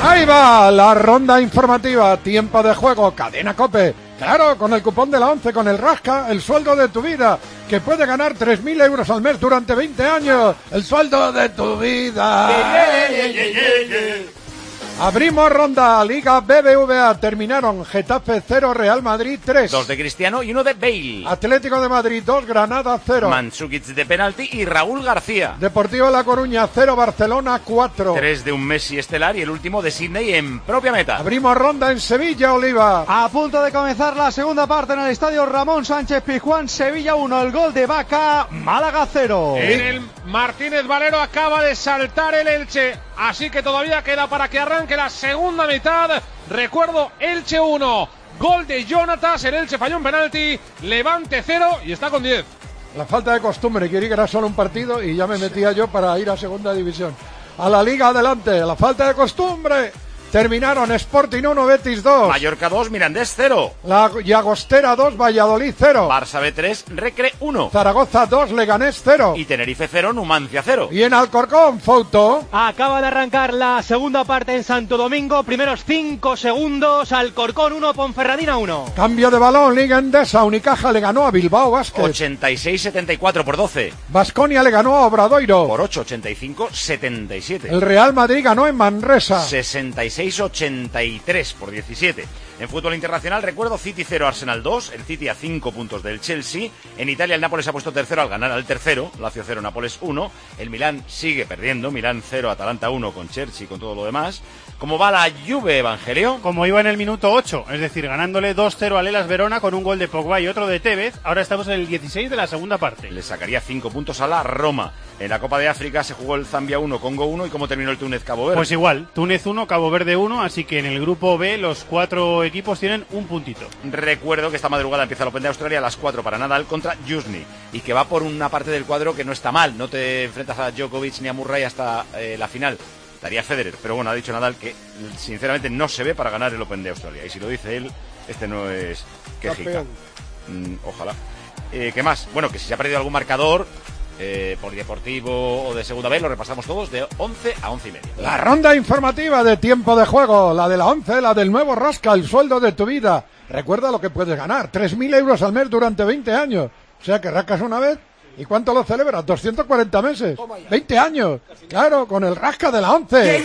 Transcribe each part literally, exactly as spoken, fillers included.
Ahí va la ronda informativa, tiempo de juego, Cadena COPE. Claro, con el cupón de la once, con el Rasca, el sueldo de tu vida, que puede ganar tres mil euros al mes durante veinte años. El sueldo de tu vida. Yeah, yeah, yeah, yeah, yeah. Abrimos ronda, Liga B B V A, terminaron Getafe cero, Real Madrid tres. Dos de Cristiano y uno de Bale. Atlético de Madrid dos, Granada cero. Mandzukic de penalti y Raúl García. Deportivo La Coruña cero, Barcelona cuatro. Tres de un Messi estelar y el último de Sydney en propia meta. Abrimos ronda en Sevilla, Oliva. A punto de comenzar la segunda parte en el estadio Ramón Sánchez Pizjuán, Sevilla uno, el gol de Vaca, Málaga cero. En el Martínez Valero acaba de saltar el Elche, así que todavía queda para que arranque la segunda mitad. Recuerdo, Elche uno, gol de Jonatas, el Elche falló un penalti, Levante cero y está con diez. La falta de costumbre, quería que era solo un partido y ya me metía yo para ir a segunda división. A la Liga adelante, la falta de costumbre. Terminaron Sporting uno, Betis dos. Mallorca dos, Mirandés cero. La Llagostera dos, Valladolid cero. Barça B tres, Recre uno. Zaragoza dos, Leganés cero. Y Tenerife cero, Numancia cero. Y en Alcorcón, Fouto. Acaba de arrancar la segunda parte en Santo Domingo. Primeros cinco segundos, Alcorcón uno, Ponferradina uno. Cambio de balón, Liga Endesa. Unicaja le ganó a Bilbao Basket. ochenta y seis setenta y cuatro por doce. Baskonia le ganó a Obradoiro. Por ocho, ochenta y cinco setenta y siete. El Real Madrid ganó en Manresa. sesenta y seis ochenta y tres por diecisiete. En fútbol internacional, recuerdo, City cero, Arsenal dos, el City a cinco puntos del Chelsea. En Italia el Nápoles ha puesto tercero al ganar al tercero, Lazio cero, Nápoles uno. El Milán sigue perdiendo, Milán cero, Atalanta uno con Chelsea y con todo lo demás. ¿Cómo va la Juve, Evangelio? Como iba en el minuto ocho, es decir, ganándole dos cero al Hellas Verona con un gol de Pogba y otro de Tevez. Ahora estamos en el dieciséis de la segunda parte. Le sacaría cinco puntos a la Roma. En la Copa de África se jugó el Zambia uno, Congo uno. ¿Y cómo terminó el Túnez-Cabo Verde? Pues igual, Túnez uno, Cabo Verde uno, así que en el grupo B los cuatro equipos tienen un puntito. Recuerdo que esta madrugada empieza el Open de Australia a las cuatro para Nadal contra Jusni, y que va por una parte del cuadro que no está mal. No te enfrentas a Djokovic ni a Murray hasta eh, la final. Daría Federer, pero bueno, ha dicho Nadal que sinceramente no se ve para ganar el Open de Australia. Y si lo dice él, este no es quejica. Mm, ojalá. Eh, ¿Qué más? Bueno, que si se ha perdido algún marcador eh, polideportivo o de segunda B, lo repasamos todos de once a once y media. La ronda informativa de tiempo de juego, la de la once, la del nuevo Rasca, el sueldo de tu vida. Recuerda lo que puedes ganar, tres mil euros al mes durante veinte años. O sea que rascas una vez. ¿Y cuánto lo celebras? doscientos cuarenta meses. veinte años. Claro, con el Rasca de la once.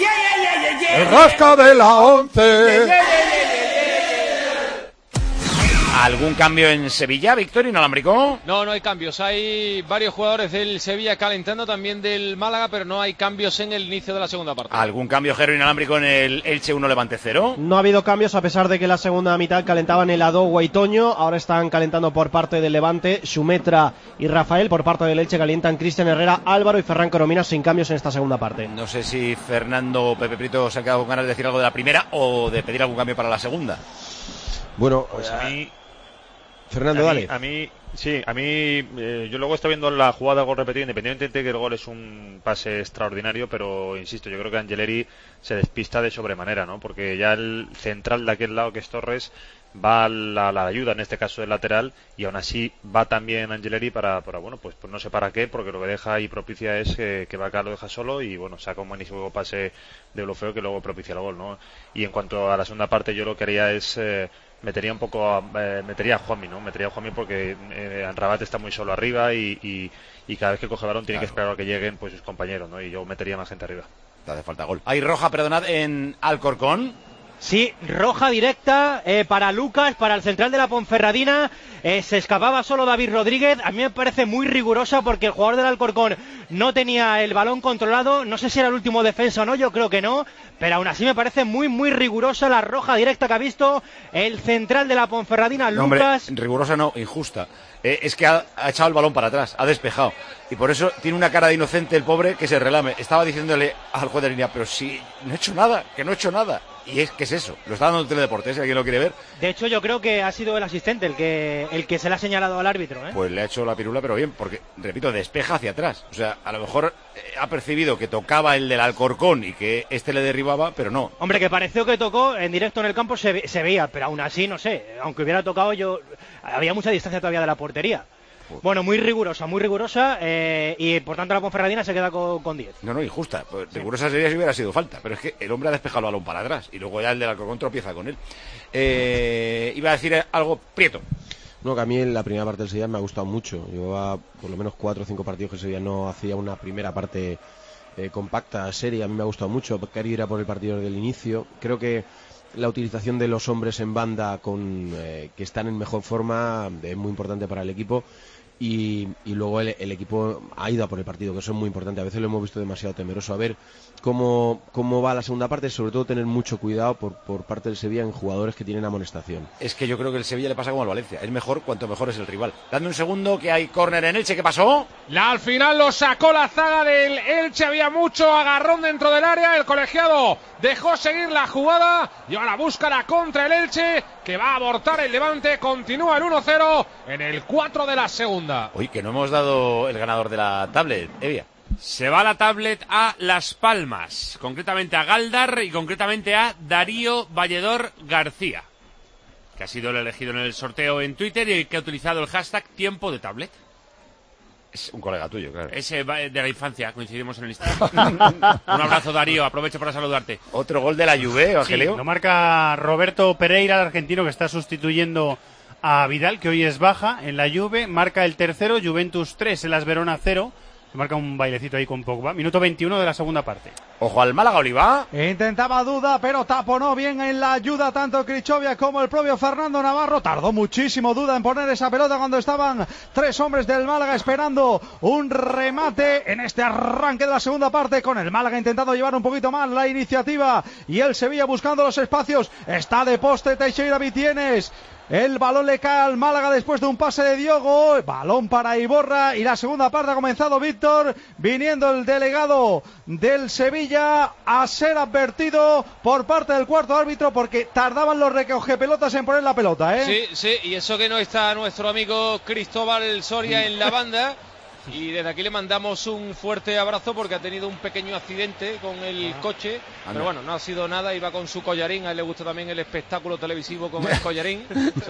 El Rasca de la once. ¿Algún cambio en Sevilla, Víctor Inalámbrico? No, no hay cambios. Hay varios jugadores del Sevilla calentando, también del Málaga, pero no hay cambios en el inicio de la segunda parte. ¿Algún cambio, Jero Inalámbrico, en el Elche uno Levante cero? No ha habido cambios, a pesar de que la segunda mitad calentaban el Adogua y Toño. Ahora están calentando por parte del Levante Xumetra y Rafael. Por parte del Elche calientan Cristian Herrera, Álvaro y Ferran Coromina, sin cambios en esta segunda parte. No sé si Fernando o Pepe Prieto se han quedado con ganas de decir algo de la primera o de pedir algún cambio para la segunda. Bueno, pues a mí... Fernando, a dale. Mí, a mí, sí, a mí, eh, yo luego estoy viendo la jugada de gol repetido, independientemente de que el gol es un pase extraordinario, pero insisto, yo creo que Angeleri se despista de sobremanera, ¿no? Porque ya el central de aquel lado, que es Torres, va a la, la ayuda, en este caso del lateral, y aún así va también Angeleri para, para bueno, pues, pues no sé para qué, porque lo que deja y propicia es que, que Vaca lo deja solo y, bueno, saca un buenísimo pase de bloqueo que luego propicia el gol, ¿no? Y en cuanto a la segunda parte, yo lo que haría es... Eh, metería un poco a, eh, metería a Juanmi, ¿no? Metería a Juanmi porque eh, Anrabat está muy solo arriba y, y, y cada vez que coge balón tiene claro. que esperar a que lleguen pues sus compañeros, ¿no? Y yo metería más gente arriba. Te hace falta gol. Hay roja, perdonad, en Alcorcón. Sí, roja directa eh, para Lucas, para el central de la Ponferradina. Eh, se escapaba solo David Rodríguez. A mí me parece muy rigurosa porque el jugador del Alcorcón no tenía el balón controlado. No sé si era el último defensa o no, yo creo que no. Pero aún así me parece muy, muy rigurosa la roja directa que ha visto el central de la Ponferradina, no, Lucas. Hombre, rigurosa no, injusta. Eh, es que ha, ha echado el balón para atrás, ha despejado. Y por eso tiene una cara de inocente el pobre que se relame. Estaba diciéndole al juez de línea, pero si no he hecho nada, que no he hecho nada. Y es que es eso, lo está dando el Teledeporte, si alguien lo quiere ver. De hecho, yo creo que ha sido el asistente el que el que se le ha señalado al árbitro, ¿eh? Pues le ha hecho la pirula, pero bien, porque, repito, despeja hacia atrás. O sea, a lo mejor eh, ha percibido que tocaba el del Alcorcón y que este le derribaba, pero no. Hombre, que pareció que tocó en directo en el campo, se, se veía, pero aún así, no sé, aunque hubiera tocado yo, había mucha distancia todavía de la portería. Bueno, muy rigurosa, muy rigurosa, eh, y por tanto la Ponferradina se queda con diez. No, no, injusta. Pues, sí. Rigurosa sería si hubiera sido falta, pero es que el hombre ha despejado el balón para atrás y luego ya el del Alcorcón tropieza con él. Eh, iba a decir algo, Prieto. No, que a mí en la primera parte del Sevilla me ha gustado mucho. Llevaba por lo menos cuatro o cinco partidos que el Sevilla no hacía una primera parte eh, compacta, seria. A mí me ha gustado mucho. Quería ir a por el partido desde el inicio. Creo que la utilización de los hombres en banda con eh, que están en mejor forma es muy importante para el equipo. Y, y luego el, el equipo ha ido a por el partido, que eso es muy importante. A veces lo hemos visto demasiado temeroso. A ver cómo, cómo va la segunda parte, sobre todo tener mucho cuidado por, por parte del Sevilla en jugadores que tienen amonestación. Es que yo creo que el Sevilla le pasa como al Valencia. Es mejor cuanto mejor es el rival. Dame un segundo que hay córner en Elche. ¿Qué pasó? La, al final lo sacó la zaga del Elche. Había mucho agarrón dentro del área. El colegiado dejó seguir la jugada y ahora busca la contra el Elche, que va a abortar el Levante. Continúa el uno cero en el cuatro de la segunda. Uy, que no hemos dado el ganador de la tablet, Evia. Se va la tablet a Las Palmas, concretamente a Galdar y concretamente a Darío Valledor García, que ha sido el elegido en el sorteo en Twitter y que ha utilizado el hashtag tiempo de tablet. Es un colega tuyo, claro. Es de la infancia, coincidimos en el Instagram. Un abrazo, Darío, aprovecho para saludarte. Otro gol de la Juve, Angelio. Sí, lo marca Roberto Pereira, el argentino que está sustituyendo a Vidal, que hoy es baja en la Juve. Marca el tercero, Juventus tres, el Las Verona cero. Marca un bailecito ahí con Pogba. Minuto veintiuno de la segunda parte. Ojo al Málaga, Oliva. Intentaba duda, pero taponó bien en la ayuda tanto Krichovia como el propio Fernando Navarro. Tardó muchísimo Duda en poner esa pelota cuando estaban tres hombres del Málaga esperando un remate en este arranque de la segunda parte, con el Málaga intentando llevar un poquito más la iniciativa y el Sevilla buscando los espacios. Está de poste Teixeira Vitienes. El balón le cae al Málaga después de un pase de Diogo. Balón para Iborra y la segunda parte ha comenzado Víctor, viniendo el delegado del Sevilla a ser advertido por parte del cuarto árbitro porque tardaban los recogepelotas en poner la pelota, ¿eh? Sí, sí, y eso que no está nuestro amigo Cristóbal Soria en la banda. Y desde aquí le mandamos un fuerte abrazo porque ha tenido un pequeño accidente con el coche, pero bueno, no ha sido nada, iba con su collarín. A él le gusta también el espectáculo televisivo con el collarín.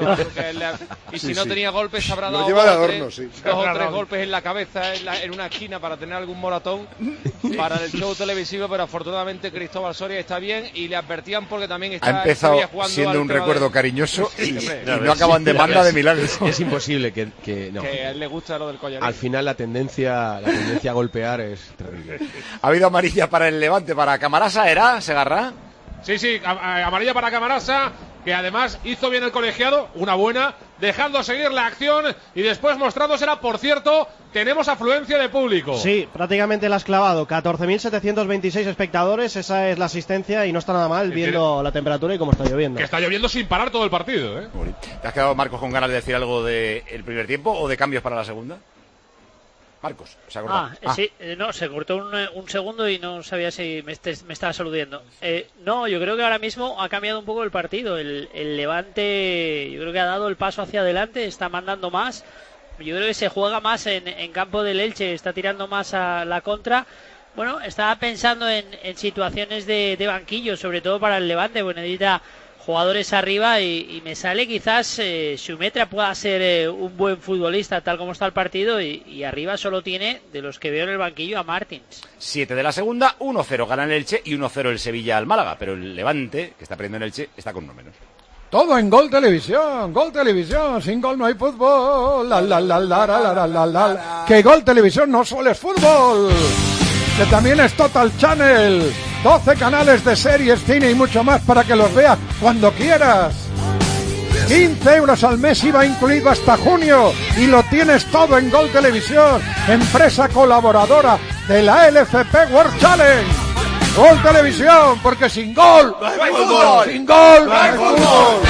Y si no tenía golpes se habrá dado dos o tres, dos o tres golpes en la cabeza en, la, en una esquina para tener algún moratón para el show televisivo, pero afortunadamente Cristóbal Soria está bien y le advertían porque también está ha empezado siendo un recuerdo de... cariñoso y, y no acaban de banda de milagros. Es, es imposible que, que, no. que a él le gusta lo del collarín. Al final la tendencia, la tendencia a golpear es terrible. Ha habido amarilla para el Levante, para Camarasa, ¿era? ¿Segarra? Sí, sí, amarilla para Camarasa, que además hizo bien el colegiado, una buena, dejando seguir la acción y después mostrándosela. Por cierto, tenemos afluencia de público. Sí, prácticamente la has clavado, catorce mil setecientos veintiséis espectadores, esa es la asistencia y no está nada mal viendo sí, la temperatura y cómo está lloviendo. Que está lloviendo sin parar todo el partido, ¿eh? ¿Te has quedado, Marcos, con ganas de decir algo del primer tiempo o de cambios para la segunda? Marcos, se ha cortado. Ah, ah. sí, eh, no, se cortó un, un segundo y no sabía si me, este, me estaba saludando. Eh, no, yo creo que ahora mismo ha cambiado un poco el partido. El, el Levante, yo creo que ha dado el paso hacia adelante, está mandando más. Yo creo que se juega más en, en campo del Elche, está tirando más a la contra. Bueno, estaba pensando en, en situaciones de, de banquillo, sobre todo para el Levante, bueno, necesita jugadores arriba y, y me sale quizás eh, Xumetra pueda ser eh, un buen futbolista tal como está el partido y, y arriba solo tiene, de los que veo en el banquillo, a Martins. siete de la segunda, uno cero gana el Elche y uno cero el Sevilla al Málaga, pero el Levante, que está perdiendo en Elche, está con uno menos. Todo en Gol Televisión, Gol Televisión, sin gol no hay fútbol, la la la la la la la la, que Gol Televisión no solo es fútbol, que también es Total Channel, doce canales de series, cine y mucho más para que los veas cuando quieras. quince euros al mes, I V A incluido hasta junio, y lo tienes todo en Gol Televisión, empresa colaboradora de la L F P World Challenge. Gol Televisión, porque sin gol no hay fútbol, sin gol no hay fútbol.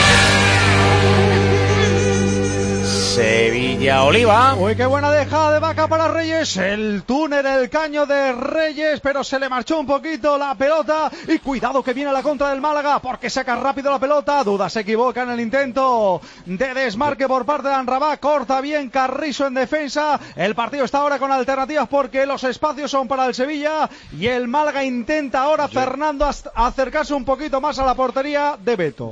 Sevilla Oliva. Uy, qué buena dejada de Vaca para Reyes. El túnel, el caño de Reyes, pero se le marchó un poquito la pelota. Y cuidado que viene la contra del Málaga, porque saca rápido la pelota. Duda se equivoca en el intento de desmarque por parte de Anrabá. Corta bien Carrizo en defensa. El partido está ahora con alternativas porque los espacios son para el Sevilla. Y el Málaga intenta ahora, Yo... Fernando, acercarse un poquito más a la portería de Beto. Yo...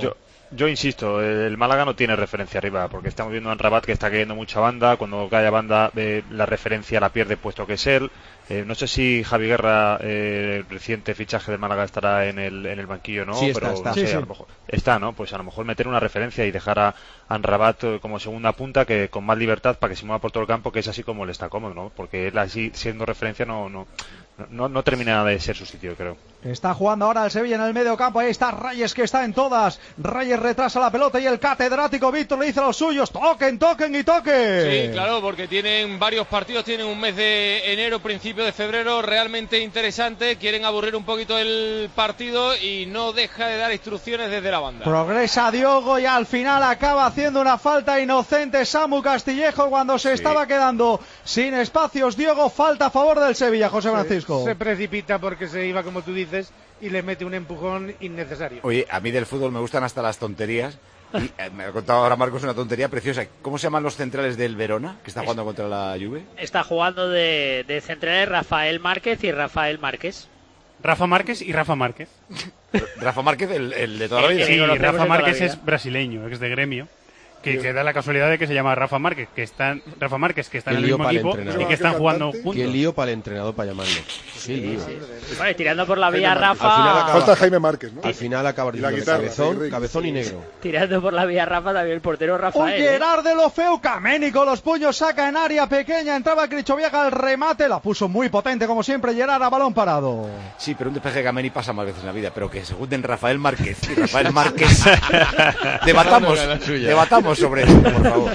Yo insisto, el Málaga no tiene referencia arriba, porque estamos viendo a Rabat que está cayendo mucha banda, cuando cae a banda eh, la referencia la pierde puesto que es él. Eh, no sé si Javi Guerra, eh, reciente fichaje de Málaga, estará en el, en el banquillo, ¿no? Sí, está, pero está. No sé, Sí, sí. A lo mejor, está, ¿no? Pues a lo mejor meter una referencia y dejar a Amrabat eh, como segunda punta, que con más libertad para que se mueva por todo el campo, que es así como le está cómodo, ¿no? Porque él así siendo referencia no no no, no termina de ser su sitio, creo. Está jugando ahora el Sevilla en el medio campo. Ahí está Reyes, que está en todas. Reyes retrasa la pelota y el catedrático Víctor le dice a los suyos: toquen, toquen y toquen. Sí, claro, porque tienen varios partidos, tienen un mes de enero, principio de febrero realmente interesante. Quieren aburrir un poquito el partido y no deja de dar instrucciones desde la banda. Progresa Diogo y al final acaba haciendo una falta inocente Samu Castillejo cuando se Sí. estaba quedando sin espacios. Diogo, falta a favor del Sevilla, José Francisco. Se precipita porque se iba, como tú dices, y le mete un empujón innecesario. Oye, a mí del fútbol me gustan hasta las tonterías. Y eh, me ha contado ahora Marcos una tontería preciosa. ¿Cómo se llaman los centrales del Verona, que está jugando contra la Juve? Está jugando de, de centrales Rafael Márquez y Rafael Márquez. Rafa Márquez y Rafa Márquez. Rafa Márquez, el, el de toda la vida. Sí, conocemos de Rafa toda la Márquez vida. es brasileño, ex de Gremio. Que, que da la casualidad de que se llama Rafa Márquez, que están Rafa Márquez, que están Qué en el lío mismo para el equipo entrenador. y que están jugando Qué juntos. lío para el entrenador para llamarlo. Qué lío. Vale, tirando por la vía Al final Rafa. acaba- Falta Jaime Márquez, ¿no? Al final acaba Y la diciéndole guitarra, cabezón, Ricky. cabezón y negro. Tirando por la vía Rafa también el portero Un Rafael. ¿eh? Gerard de lo feo, Kameni con los puños, saca en área pequeña, entraba Crichovieja al remate, la puso muy potente como siempre Gerard a balón parado. Sí, pero un despeje de Kameni pasa más veces en la vida. Pero que se junten Rafael Márquez y Rafael Márquez. debatamos, debatamos sobre eso, por favor.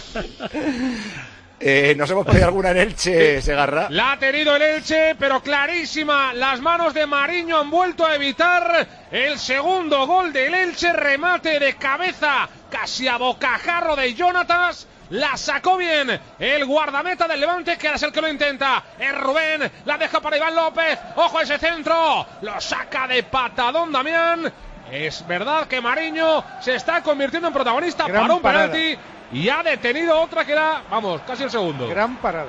Eh, ¿Nos hemos perdido alguna en Elche, Segarra? La ha tenido el Elche, pero clarísima. Las manos de Mariño han vuelto a evitar el segundo gol del Elche. Remate de cabeza, casi a bocajarro de Jonatas. La sacó bien el guardameta del Levante, que ahora es el que lo intenta. Es Rubén, la deja para Iván López. Ojo a ese centro, lo saca de patadón Damián. Es verdad que Mariño se está convirtiendo en protagonista Gran para un parada. penalti y ha detenido otra que da, vamos, casi el segundo. Gran parada.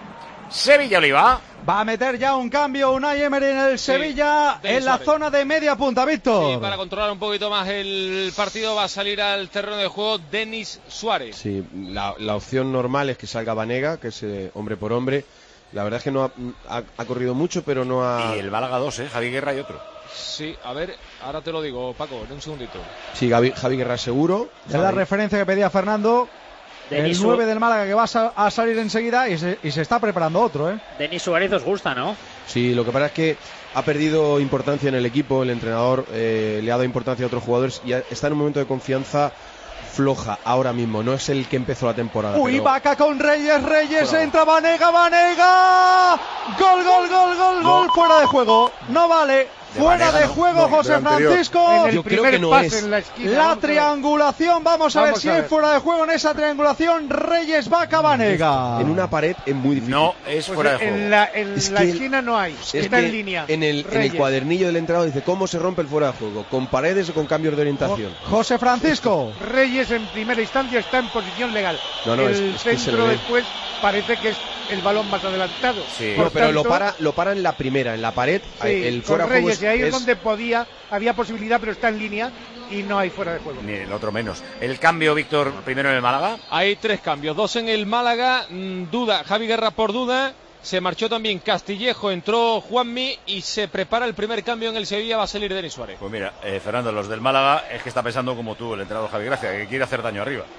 Sevilla Oliva. Va a meter ya un cambio Unai Emery en el Sevilla, Denis en la Suárez. zona de media punta, Víctor. Sí, para controlar un poquito más el partido va a salir al terreno de juego Denis Suárez. Sí, la, la opción normal es que salga Banega, que es eh, hombre por hombre. La verdad es que no ha, ha, ha corrido mucho, pero no ha... Y el Málaga dos, ¿eh? Javi Guerra y otro. Sí, a ver, ahora te lo digo, Paco, en un segundito. Sí, Gaby- Javi Guerra seguro. Es la referencia que pedía Fernando. Denis El nueve del Málaga que va a, sa- a salir enseguida y se, y se está preparando otro, ¿eh? Denis Suárez os gusta, ¿no? Sí, lo que pasa es que ha perdido importancia en el equipo, el entrenador eh, le ha dado importancia a otros jugadores y ha- está en un momento de confianza floja ahora mismo, no es el que empezó la temporada. Uy, pero- vaca con Reyes, Reyes, Fuera. entra Vanega, Vanega. Gol, gol, gol, gol, gol, fuera de juego. No vale. De Fuera Vanega, de no. juego, No, José del anterior. Francisco. En el Yo creo primer que no pase es. en la esquina. La Vamos a ver. triangulación, vamos a ver Vamos si a hay ver. fuera de juego en esa triangulación. Reyes, vaca, Vanega. En una pared es muy difícil. No, es Pues fuera de en juego. la, en Es la que- esquina no hay. Es Está que en línea. En el, en el Reyes. cuadernillo del entrenador dice cómo se rompe el fuera de juego, con paredes o con cambios de orientación. José Francisco. Reyes en primera instancia está en posición legal. No, no, el es- es que se centro le ve. después parece que es el balón más adelantado. Sí. Por No, pero lo tanto, para, lo para en la primera, en la pared. sí, el con fuera de juego Reyes, es, y ahí es es- donde podía, había posibilidad, pero está en línea y no hay fuera de juego. Ni el otro menos. El cambio, Víctor, primero en el Málaga. Hay tres cambios, dos en el Málaga, mm, duda, Javi Guerra por duda, se marchó también Castillejo, entró Juanmi y se prepara el primer cambio en el Sevilla, va a salir Denis Suárez. Pues mira, eh, Fernando, los del Málaga es que está pensando como tú, el entrenador Javi Gracia, que quiere hacer daño arriba.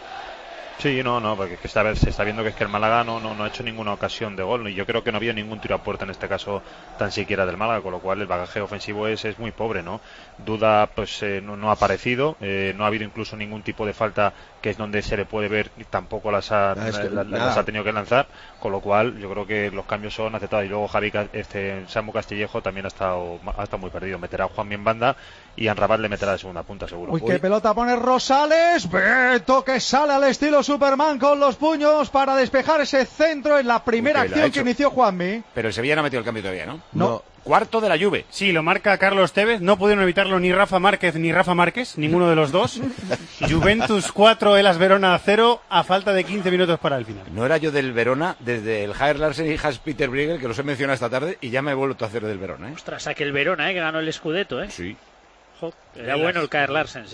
Sí, no, no, porque esta vez se está viendo que es que el Málaga no, no, no ha hecho ninguna ocasión de gol y yo creo que no había ningún tiro a puerta en este caso tan siquiera del Málaga, con lo cual el bagaje ofensivo es, es muy pobre, ¿no? Duda pues eh, no, no ha aparecido, eh, no ha habido incluso ningún tipo de falta que es donde se le puede ver y tampoco las ha, Ah, es que la- la- nada. las ha tenido que lanzar, con lo cual yo creo que los cambios son aceptados y luego Javi, Ca- este Samu Castillejo también ha estado, ha estado muy perdido, meterá a Juanmi en banda y a Rabat le meterá de segunda punta seguro. Uy, qué pelota pone Rosales. Beto que sale al estilo Superman con los puños para despejar ese centro en la primera Uy, que lo ha acción que hecho. inició Juanmi. Pero el Sevilla no ha metido el cambio todavía, ¿no? No. Cuarto de la Juve. Sí, lo marca Carlos Tevez. No pudieron evitarlo ni Rafa Márquez ni Rafa Márquez, ninguno de los dos. Juventus cuatro, Elas Verona cero, a falta de quince minutos para el final. No era yo del Verona desde el Jair Larsen y Hans Peter Briegel, que los he mencionado esta tarde, y ya me he vuelto a hacer del Verona, ¿eh? Ostras, aquel Verona, ¿eh? Que ganó el Scudetto, ¿eh? Sí. Jo, era bueno el Kaer Larsen, sí.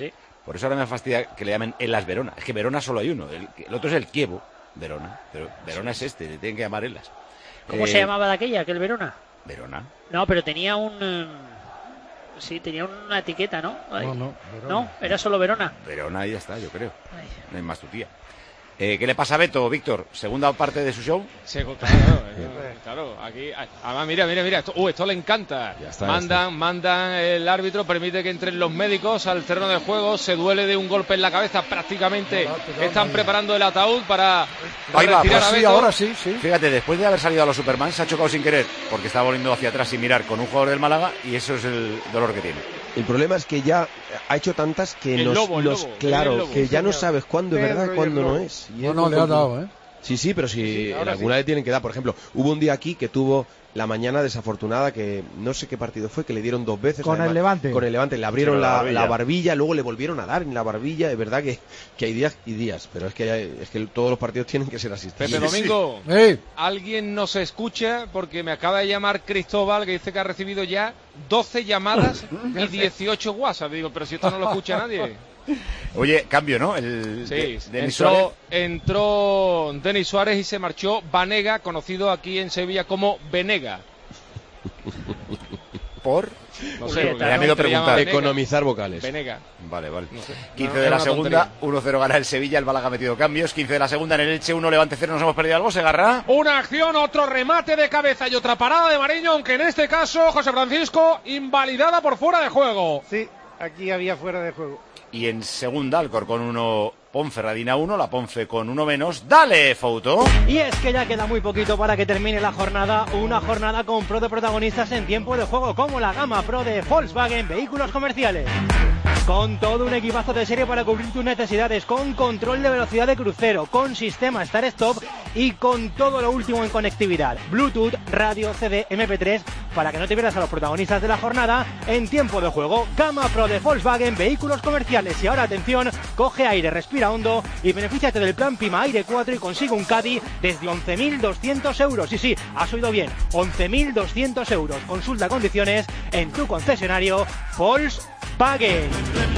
Por eso ahora me fastidia que le llamen el Las Verona. Es que Verona solo hay uno. El, el otro es el Chievo Verona. Pero Verona es este, le tienen que llamar Elas. ¿Cómo eh, se llamaba de aquella, aquel Verona? Verona. No, pero tenía un... eh, sí, tenía una etiqueta, ¿no? Ay. No, no, Verona. No, era solo Verona. Verona y ya está, yo creo. Ay. No hay más tu tía. Eh, ¿Qué le pasa a Beto, Víctor? ¿Segunda parte de su show? Sí, claro, eh, claro, aquí, además, mira, mira, mira, esto, uh, esto le encanta. Ya está, mandan, ya está. mandan, el árbitro permite que entren los médicos al terreno de juego, se duele de un golpe en la cabeza, prácticamente están preparando el ataúd para Ahí va, retirar pues a sí, Beto. ahora sí, sí. Fíjate, después de haber salido a los Superman, se ha chocado sin querer, porque estaba volviendo hacia atrás sin mirar con un jugador del Málaga, y eso es el dolor que tiene. El problema es que ya ha hecho tantas que El nos, lobo, el nos- lobo, claro, el lobo. que ya no Señor. sabes cuándo es Pedro verdad, y cuándo el no lobo. es. Y No, es no, muy le ha complicado. dado, ¿eh? Sí, sí, pero si Sí, en ahora alguna sí. le tienen que dar. Por ejemplo, hubo un día aquí que tuvo la mañana desafortunada que no sé qué partido fue, que le dieron dos veces. Con el Levante. Con el Levante, le abrieron Sí, la la, barbilla. la barbilla, luego le volvieron a dar en la barbilla. Es verdad que, que hay días y días, pero es que, hay- es que todos los partidos tienen que ser asistidos. Pepe Domingo, Ey, alguien nos escucha porque me acaba de llamar Cristóbal que dice que ha recibido ya doce llamadas y dieciocho WhatsApp. Digo, pero si esto no lo escucha nadie. Oye, cambio, ¿no? El Sí, de- Denis entró, Suárez. entró Denis Suárez y se marchó Vanega, conocido aquí en Sevilla como Venega. Por... No Julieta, porque me da no miedo te llama preguntar. Venega. Economizar vocales. Venega. Vale, vale. No sé. quince No, de era la una segunda, tontería. uno cero gana el Sevilla, el Málaga ha metido cambios. quince de la segunda en el Elche, uno Levante cero, nos hemos perdido algo, Segarra. Una acción, otro remate de cabeza y otra parada de Mariño, aunque en este caso, José Francisco, invalidada por fuera de juego. Sí, aquí había fuera de juego. Y en segunda, Alcorcón uno, Ponferradina uno, la Ponfe con uno menos. ¡Dale, Fouto! Y es que ya queda muy poquito para que termine la jornada, una jornada con pro de protagonistas en tiempo de juego, como la gama pro de Volkswagen Vehículos Comerciales. Con todo un equipazo de serie para cubrir tus necesidades, con control de velocidad de crucero, con sistema Start Stop y con todo lo último en conectividad, Bluetooth, radio, C D, eme pe tres, para que no te pierdas a los protagonistas de la jornada en tiempo de juego. Gama pro de Volkswagen Vehículos Comerciales. Y ahora atención, coge aire, respira hondo y benefíciate del plan Pima Aire cuatro y consigue un Caddy desde once mil doscientos euros. Sí, sí, has oído bien, once mil doscientos euros. Consulta condiciones en tu concesionario Volkswagen.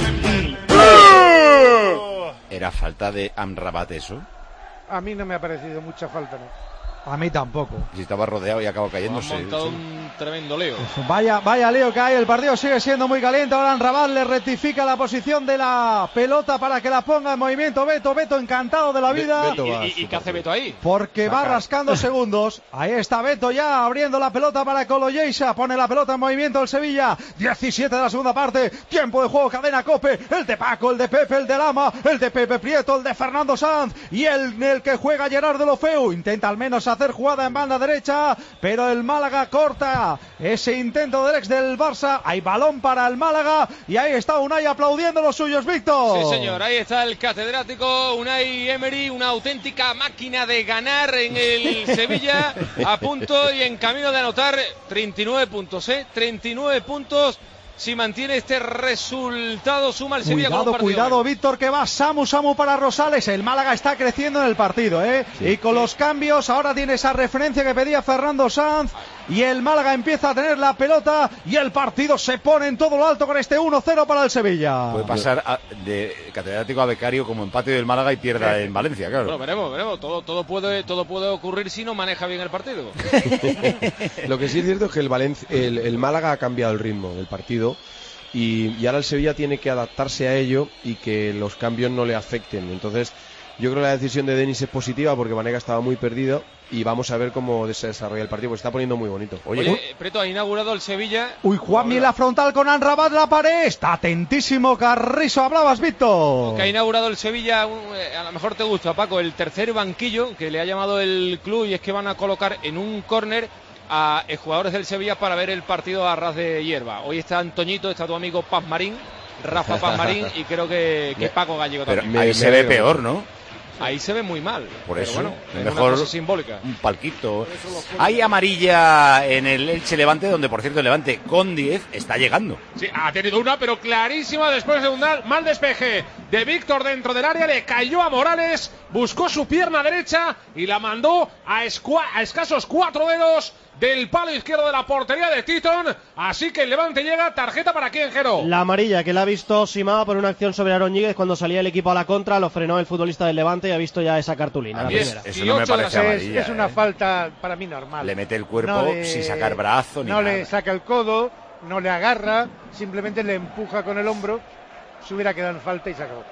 ¿Era falta de Amrabat eso? A mí no me ha parecido mucha falta, ¿no? A mí tampoco. Si estaba rodeado y acabó Han cayéndose. montado un tremendo lío. Vaya, vaya lío que hay, el partido sigue siendo muy caliente. Ahora Rabat le rectifica la posición de la pelota para que la ponga en movimiento. Beto, Beto encantado de la vida. Beto ¿Y, va y- y qué hace Beto ahí? Porque va Sacar. rascando segundos. Ahí está Beto ya abriendo la pelota para Coloyeisa. Pone la pelota en movimiento el Sevilla. diecisiete de la segunda parte. Tiempo de juego, cadena Cope. El de Paco, el de Pepe, el de Lama, el de Pepe Prieto, el de Fernando Sanz. Y el, el que juega Gerard de Lofeu. Intenta al menos hacer jugada en banda derecha. Pero el Málaga corta ese intento del ex del Barça. Hay balón para el Málaga. Y ahí está Unai aplaudiendo los suyos, Víctor. Sí, señor, ahí está el catedrático Unai Emery, una auténtica máquina de ganar en el Sevilla, a punto y en camino de anotar treinta y nueve puntos, ¿eh? treinta y nueve puntos. Si mantiene este resultado, suma el Sevilla con un Cuidado, partido cuidado, menos. Víctor, que va Samu, Samu para Rosales. El Málaga está creciendo en el partido, ¿eh? Y con los cambios, ahora tiene esa referencia que pedía Fernando Sanz. Y el Málaga empieza a tener la pelota. Y el partido se pone en todo lo alto con este uno cero para el Sevilla. Puede pasar a- de catedrático a becario como empate del Málaga y pierda en Valencia, claro. Bueno, veremos, veremos. Todo, todo, puede, todo puede ocurrir si no maneja bien el partido. Lo que sí es cierto es que el, Valencia, el, el Málaga ha cambiado el ritmo del partido y, y ahora el Sevilla tiene que adaptarse a ello y que los cambios no le afecten. Entonces yo creo que la decisión de Denis es positiva porque Vanega estaba muy perdido y vamos a ver cómo se desarrolla el partido, porque se está poniendo muy bonito. Oye, eh, Preto, ha inaugurado el Sevilla. Uy, Juanmi en la frontal con Anrabat, la pared. Está atentísimo Carrizo. Hablabas, Víctor. Que ha inaugurado el Sevilla, un- eh, a lo mejor te gusta, Paco, el tercer banquillo que le ha llamado el club, y es que van a colocar en un córner a eh, jugadores del Sevilla para ver el partido a ras de hierba. Hoy está Antoñito, está tu amigo Paz Marín, Rafa Paz Marín, y creo que, que Paco Gallego Pero también. ahí se ve peor, ¿no? Ahí se ve muy mal. Por pero eso, bueno, es mejor una cosa simbólica. un palquito. Hay amarilla en el Elche Levante, donde por cierto el Levante con diez está llegando. Sí, ha tenido una, pero clarísima después de un mal despeje de Víctor dentro del área, le cayó a Morales, buscó su pierna derecha y la mandó a, escua- a escasos cuatro dedos del palo izquierdo de la portería de Titon. Así que el Levante llega. Tarjeta para quién, Jero. La amarilla que la ha visto Simao por una acción sobre Aaron Ñíguez cuando salía el equipo a la contra, lo frenó el futbolista del Levante y ha visto ya esa cartulina. La primera. Eso no me parece amarilla. Es, es una eh. falta para mí normal. Le mete el cuerpo No le- sin sacar brazo ni No nada. le saca el codo, no le agarra, simplemente le empuja con el hombro. Se hubiera quedado en falta y se acabó.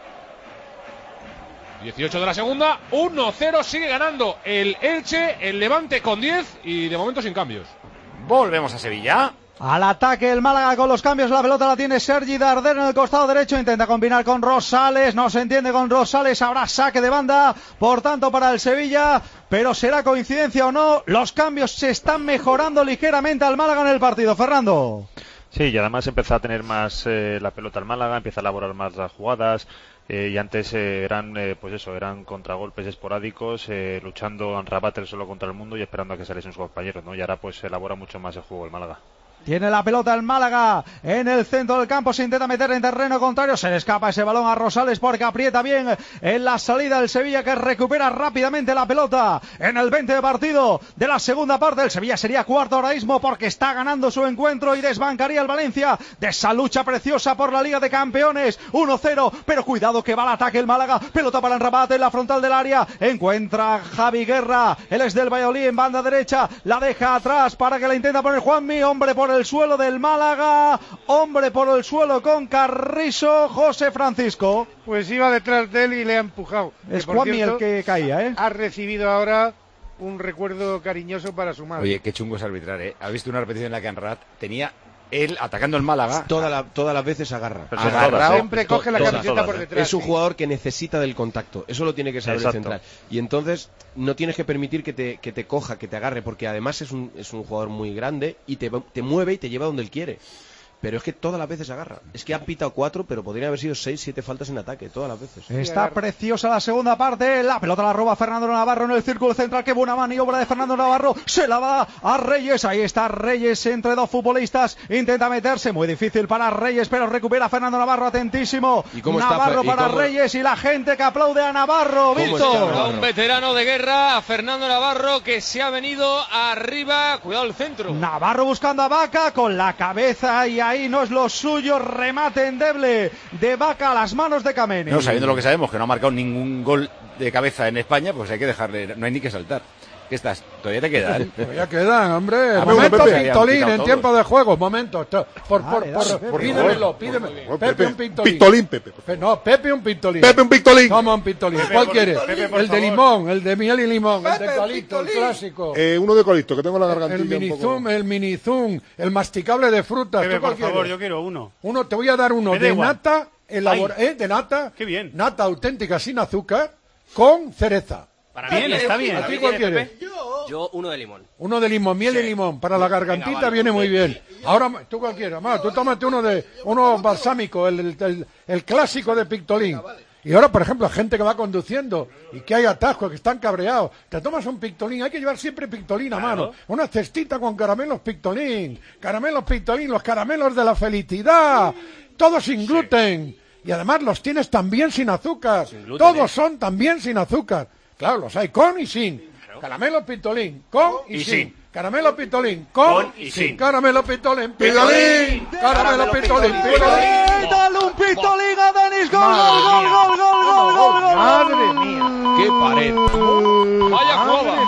dieciocho de la segunda, uno cero, sigue ganando el Elche, el Levante con diez y de momento sin cambios. Volvemos a Sevilla. Al ataque el Málaga con los cambios, la pelota la tiene Sergi Darder en el costado derecho, intenta combinar con Rosales, no se entiende con Rosales, habrá saque de banda, por tanto para el Sevilla, pero será coincidencia o no, los cambios se están mejorando ligeramente al Málaga en el partido, Fernando. Sí, y además empieza a tener más eh, la pelota el Málaga, empieza a elaborar más las jugadas. Eh, y antes eh, eran, eh, pues eso, eran contragolpes esporádicos, eh, luchando en rabates solo contra el mundo y esperando a que saliesen sus compañeros, ¿no? Y ahora pues elabora mucho más el juego el Málaga. Tiene la pelota el Málaga en el centro del campo, se intenta meter en terreno contrario, se le escapa ese balón a Rosales porque aprieta bien en la salida del Sevilla, que recupera rápidamente la pelota en el veinte de partido de la segunda parte. El Sevilla sería cuarto ahora mismo porque está ganando su encuentro y desbancaría el Valencia de esa lucha preciosa por la Liga de Campeones. uno cero, pero cuidado que va al ataque el Málaga, pelota para el Rabat en la frontal del área, encuentra Javi Guerra, él es del Valladolid en banda derecha, la deja atrás para que la intenta poner Juanmi, hombre por el suelo del Málaga, hombre por el suelo con Carrizo, José Francisco. Pues iba detrás de él y le ha empujado. Es Que, por Juanmi cierto, el que caía, ¿eh? Ha recibido ahora un recuerdo cariñoso para su madre. Oye, qué chungo es arbitrar, ¿eh? ¿Has visto una repetición en la que Anrat tenía él atacando el Málaga? Toda la, todas las veces agarra. Pero agarrado, Agarrado, siempre coge la todas, camiseta todas, por ¿eh? detrás. Es un sí. jugador que necesita del contacto. Eso lo tiene que saber el Exacto. central. Y entonces no tienes que permitir que te, que te coja, que te agarre, porque además es un, es un jugador muy grande y te, te mueve y te lleva donde él quiere. Pero es que todas las veces agarra. Es que ha pitado cuatro, pero podrían haber sido seis, siete faltas en ataque, todas las veces. Está preciosa la segunda parte, la pelota la roba Fernando Navarro en el círculo central, qué buena maniobra de Fernando Navarro, se la va a Reyes, ahí está Reyes entre dos futbolistas, intenta meterse, muy difícil para Reyes, pero recupera Fernando Navarro, atentísimo, ¿Y cómo está, Navarro y para cómo- Reyes y la gente que aplaude a Navarro, ¿Cómo Víctor. está A un veterano de guerra, a Fernando Navarro, que se ha venido arriba, cuidado el centro. Navarro buscando a Vaca con la cabeza y ahí no es lo suyo, remate endeble de Vaca a las manos de Kameni. No, sabiendo lo que sabemos, que no ha marcado ningún gol de cabeza en España, pues hay que dejarle, no hay ni que saltar. ¿Qué estás? ¿Todavía te quedan? Ya quedan, hombre. Ah, Momento Pepe, Pintolín habían en quitado tiempo de juego. Momento. Esto- Por, por, Dale, por, dale, Pepe. pídemelo, pídeme. Pepe, Pepe, un Pintolín. Pintolín, Pepe. Pe- No, Pepe un Pintolín. Pepe, un Pintolín. Toma un Pintolín. Pepe, ¿Cuál por- quieres? Pepe, por El de favor. limón, el de miel y limón, el de Pepe, eucalipto, el Pintolín. clásico. Eh, uno de colito, que tengo la gargantilla El mini un poco. zoom, el mini zoom, el masticable de frutas. Pepe, ¿Tú cuál por favor, quieres? yo quiero uno. Uno, te voy a dar uno Me da de igual. nata, elabora- Ay. ¿eh? De nata. Qué bien. Nata auténtica sin azúcar, con cereza. Para Bien, mí, está bien. ¿A ti cuál quieres? Yo uno de limón. Uno de limón, miel y limón. Para la gargantita Venga, vale, viene muy perfecto. bien. Ahora, tú cualquiera. Más, tú tómate uno de uno balsámico, el, el, el- el clásico de Pictolín. Y ahora, por ejemplo, gente que va conduciendo y que hay atascos, que están cabreados. Te tomas un Pictolín, hay que llevar siempre Pictolín a mano. Una cestita con caramelos Pictolín. Caramelos Pictolín, los caramelos de la felicidad. Todos sin gluten. Y además los tienes también sin azúcar. gluten, Todos ¿eh? son también sin azúcar. Claro, los hay con y sin. Caramelo Pintolín, con y, Y sin. sin. Caramelo Pintolín, con, Con y y sin. sin. Caramelo Pintolín, Pintolín. Caramelo Pintolín, Pintolín. ¡Eh, dale un pistolín a Denis! ¡Gol, gol, gol, gol, gol, gol, gol, gol! Madre mía. ¡Qué pared! Vaya jugada.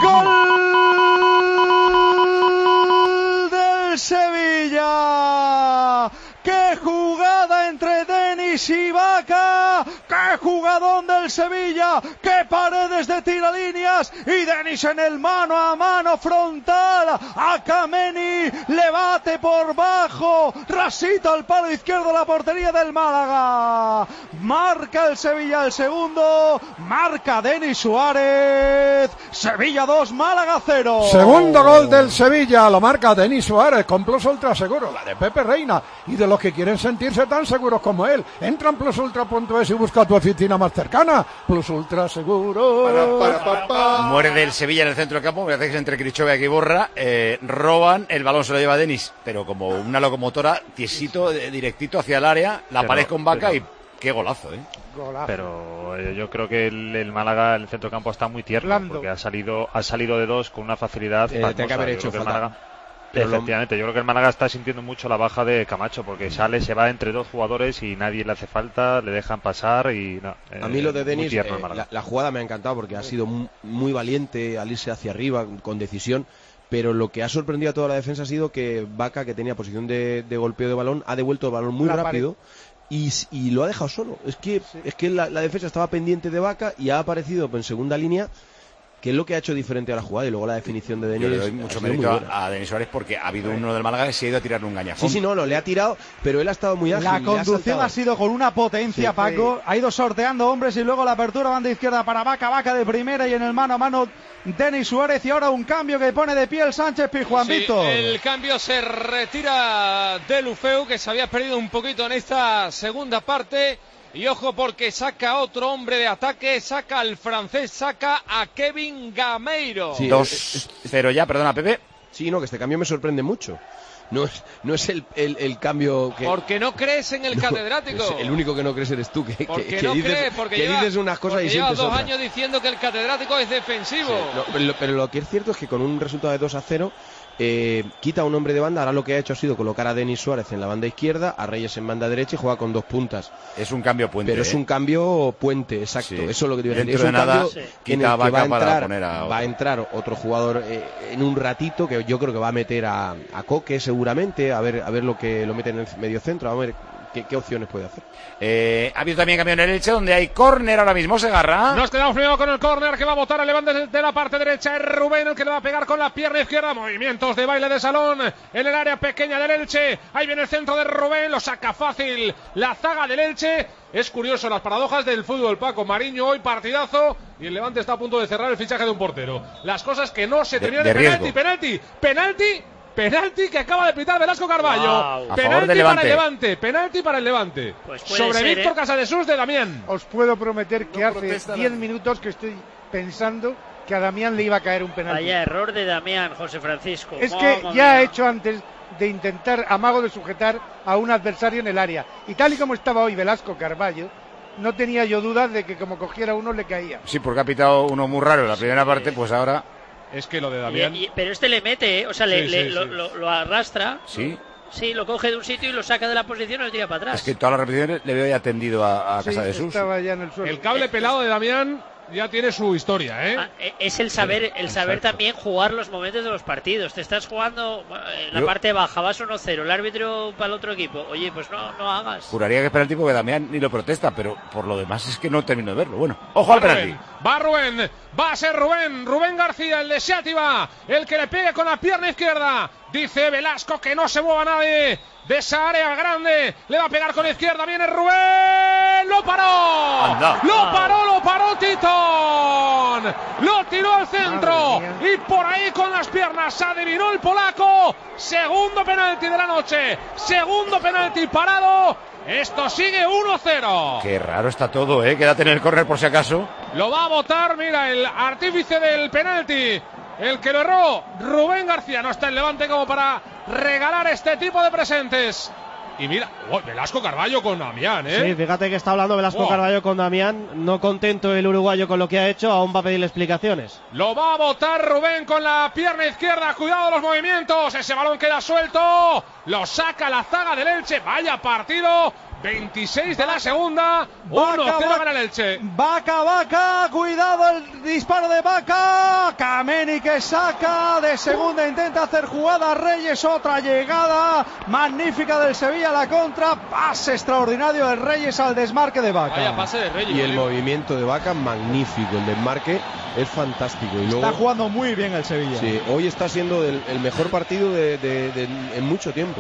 ¡Gol del Sevilla! ¡Qué jugada entre Denis y Vaca! ¡Qué jugadón del Sevilla! ¡Qué paredes de tiralíneas! Y Denis en el mano a mano frontal a Kameni, le bate por bajo, rasita al palo izquierdo la portería del Málaga. Marca el Sevilla el segundo, marca Denis Suárez. Sevilla dos, Málaga cero. Segundo gol del Sevilla, lo marca Denis Suárez con Plus Ultra Seguro, la de Pepe Reina. Y de los que quieren sentirse tan seguros como él, entra en plus ultra punto es y busca tu oficina más cercana. Plus Ultra Seguro. Para, para, pa, pa. Muerde el Sevilla en el centro del campo, me parece que es entre Krichovia y Iborra, eh, roban, el balón se lo lleva Denis, pero como una locomotora, tiesito, eh, directito hacia el área, la Pero, pared con Vaca pero- y qué golazo, ¿eh? Golazo. Pero eh, yo creo que el, el Málaga, el centrocampo está muy tierno, Blando. porque ha salido ha salido de dos con una facilidad. Eh, tenía que haber hecho falta. Málaga, Pero efectivamente, lo... yo creo que el Málaga está sintiendo mucho la baja de Camacho, porque sale, se va entre dos jugadores y nadie le hace falta, le dejan pasar y no. Eh, a mí lo de Denis, eh, el la, la jugada me ha encantado porque ha sido muy, muy valiente al irse hacia arriba con decisión. Pero lo que ha sorprendido a toda la defensa ha sido que Vaca, que tenía posición de, de golpeo de balón, ha devuelto el balón muy La rápido y, y lo ha dejado solo. Es que Sí. es que la, la defensa estaba pendiente de Vaca y ha aparecido en segunda línea, que es lo que ha hecho diferente a la jugada. Y luego la definición de Yo Denis le doy ha mucho sido muy mérito buena. a, a Denis Suárez porque ha habido uno del Málaga que se ha ido a tirarle un gañafón. Sí, sí, no, no, le ha tirado, pero él ha estado muy ágil. La le conducción saltado. ha sido con una potencia, Sí. Paco. Ha ido sorteando hombres y luego la apertura banda izquierda para Vaca, Vaca de primera y en el mano a mano Denis Suárez. Y ahora un cambio que pone de pie el Sánchez Pizjuán. Sí, Víctor. el cambio se retira de Lufeu, que se había perdido un poquito en esta segunda parte. Y ojo porque saca otro hombre de ataque, saca al francés, saca a Kevin Gameiro. Sí, dos cero ya, perdona, Pepe. Sí, no, que este cambio me sorprende mucho. No es, no es el, el, el cambio que... Porque no crees en el No, catedrático. es el único que no crees eres tú, que, que, Porque que no dices, crees, porque que lleva- dices unas cosas porque y lleva sientes dos otras. años diciendo que el catedrático es defensivo. Sí, no, pero, lo, pero lo que es cierto es que con un resultado de dos a cero eh, quita a un hombre de banda. Ahora lo que ha hecho ha sido colocar a Denis Suárez en la banda izquierda, a Reyes en banda derecha y juega con dos puntas. Es un cambio puente. Pero ¿eh? es un cambio puente, exacto. Sí. Eso es lo que te iba a decir. Dentro Es un de nada, cambio sí. en el quita a que va a Vaca para entrar, poner a otro. va a entrar otro jugador eh, en un ratito, que yo creo que va a meter a, a Coque seguramente, a ver a ver lo que lo mete en el medio centro, a ver qué, qué opciones puede hacer. Eh, ha habido también cambio en el Elche, donde hay córner ahora mismo, Segarra. Nos quedamos primero con el córner que va a botar al Levante desde la parte derecha. Es Rubén el que le va a pegar con la pierna izquierda. Movimientos de baile de salón en el área pequeña del Elche. Ahí viene el centro de Rubén, lo saca fácil la zaga del Elche. Es curioso las paradojas del fútbol, Paco. Mariño hoy partidazo y el Levante está a punto de cerrar el fichaje de un portero. Las cosas que no se terminan de de penalti, riesgo. penalti, penalti. Penalti que acaba de pitar Velasco Carballo. Wow. A Penalti favor del para Levante. el Levante. Penalti para el Levante. Pues puede Sobre ser, Víctor ¿eh? Casadesús de Damián. Os puedo prometer que No hace protesta diez nadie. minutos que estoy pensando que a Damián le iba a caer un penalti. Vaya error de Damián, José Francisco. Es que Mamma ya ha mía. hecho antes de intentar amago de sujetar a un adversario en el área. Y tal y como estaba hoy Velasco Carballo, no tenía yo dudas de que como cogiera uno le caía. Sí, porque ha pitado uno muy raro en la primera parte, pues ahora... Es que lo de Y- Damián. y- pero este le mete, ¿eh? O sea, le, Sí, le- sí, lo, sí. lo- lo arrastra. Sí, Sí, lo coge de un sitio y lo saca de la posición y lo tira para atrás. es que todas las repeticiones le veo ya tendido a, a Sí, Casa de Sus. estaba ya en el suelo. El cable pelado de Damián ya tiene su historia, ¿eh? Ah, e- es el saber el saber exacto. también jugar los momentos de los partidos. Te estás jugando eh, en la Yo- parte baja, vas uno cero, el árbitro para el otro equipo. Oye, pues no, no hagas. Juraría que es penalti porque Damián ni lo protesta, pero por lo demás es que no termino de verlo. Bueno, ojo al Va penalti. Rubén, va Rubén, va a ser Rubén, Rubén García, el de Xàtiva, el que le pegue con la pierna izquierda. Dice Velasco que no se mueva nadie de esa área grande. Le va a pegar con la izquierda, viene Rubén, lo paró. Anda. Lo paró, lo paró Titón. Lo tiró al centro Madre y por ahí con las piernas adivinó el polaco. Segundo penalti de la noche, segundo penalti parado. Esto sigue uno cero. Qué raro está todo, ¿eh? Quédate en el córner por si acaso. Lo va a votar, mira, el artífice del penalti. El que lo erró, Rubén García. No está en Levante como para regalar este tipo de presentes. Y mira, oh, Velasco Carballo con Damián, ¿eh? Sí, fíjate que está hablando Velasco Oh. Carballo con Damián. No contento el uruguayo con lo que ha hecho, aún va a pedirle explicaciones. Lo va a botar Rubén con la pierna izquierda. Cuidado los movimientos. Ese balón queda suelto. Lo saca la zaga del Elche. Vaya partido. veintiséis de la segunda. uno cero gana el Elche. Vaca, Vaca, cuidado el disparo de Vaca. Kameni que saca de segunda, intenta hacer jugada. Reyes, otra llegada magnífica del Sevilla a la contra. Pase extraordinario de Reyes al desmarque de Vaca. Vaya pase de Reyes. Y el movimiento de Vaca magnífico, el desmarque es fantástico. Y luego, Está jugando muy bien el Sevilla. sí, hoy está siendo el, el mejor partido de, de- de- en mucho tiempo.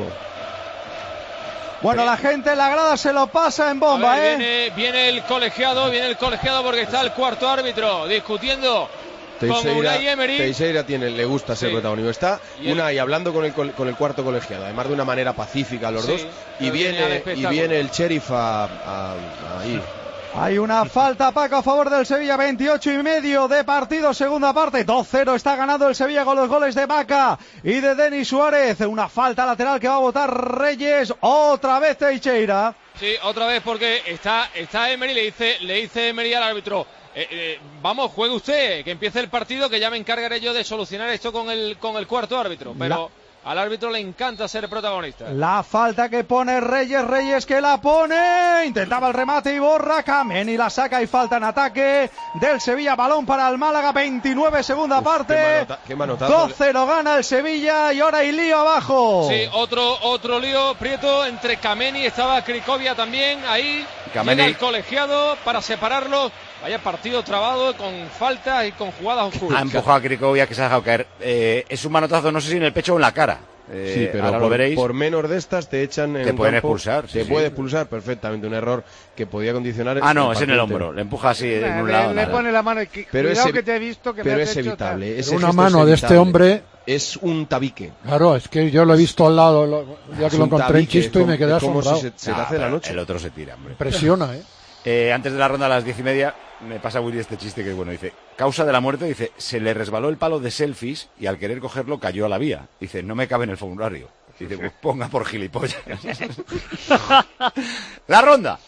Bueno, la gente en la grada se lo pasa en bomba, A ver, ¿eh? viene, viene el colegiado, viene el colegiado porque está el cuarto árbitro discutiendo con Teixeira, Unai Emery. Teixeira tiene, le gusta ser Sí. protagonista. Está Y el- Unai hablando con el, col- con el cuarto colegiado, además de una manera pacífica los Sí, dos. Y pero viene al viene, y espectáculo. viene el sheriff a, a- ahí. Hay una falta, Paco, a favor del Sevilla, veintiocho y medio de partido, segunda parte, dos cero está ganando el Sevilla con los goles de Vaca y de Denis Suárez, una falta lateral que va a botar Reyes, otra vez Teixeira. Sí, otra vez porque está, está Emery, le dice, le dice Emery al árbitro, eh, eh, vamos, juegue usted, que empiece el partido, que ya me encargaré yo de solucionar esto con el, con el cuarto árbitro. Pero la... al árbitro le encanta ser protagonista. La falta que pone Reyes, Reyes que la pone, intentaba el remate y borra, Kameni la saca y falta en ataque del Sevilla, balón para el Málaga, veintinueve segunda Uf, parte, qué manota, qué dos cero gana el Sevilla y ahora hay lío abajo. Sí, otro, otro lío, Prieto, entre Kameni, estaba Cricovia también ahí, Kameni. Llega el colegiado para separarlo. Vaya partido trabado con faltas y con jugadas oscuras. Ha empujado a Cricovia que se ha dejado caer. Eh, es un manotazo, no sé si en el pecho o en la cara. Eh, sí, pero ahora por, lo veréis. por menos de estas te echan en Te pueden campo, expulsar. Te sí, puede sí. expulsar perfectamente. Un error que podía condicionar. Ah, no, es en el hombro. Le empuja así eh, en un le, lado. Le pone la mano. Que, pero cuidado es, que te he visto que pero me es has hecho evitable. tal. Ese una mano de este hombre. Es un tabique. Claro, es que yo lo he visto al lado, lo, ya que es lo encontré tabique, en Chisto y me quedé como asombrado. Si se, se ah, te hace la noche. El otro se tira, hombre. Impresiona, ¿eh? Eh, antes de la ronda a las diez y media me pasa Willy este chiste que bueno, dice, causa de la muerte, dice, se le resbaló el palo de selfies y al querer cogerlo cayó a la vía. Dice, no me cabe en el formulario. Dice, pues ponga por gilipollas. La ronda.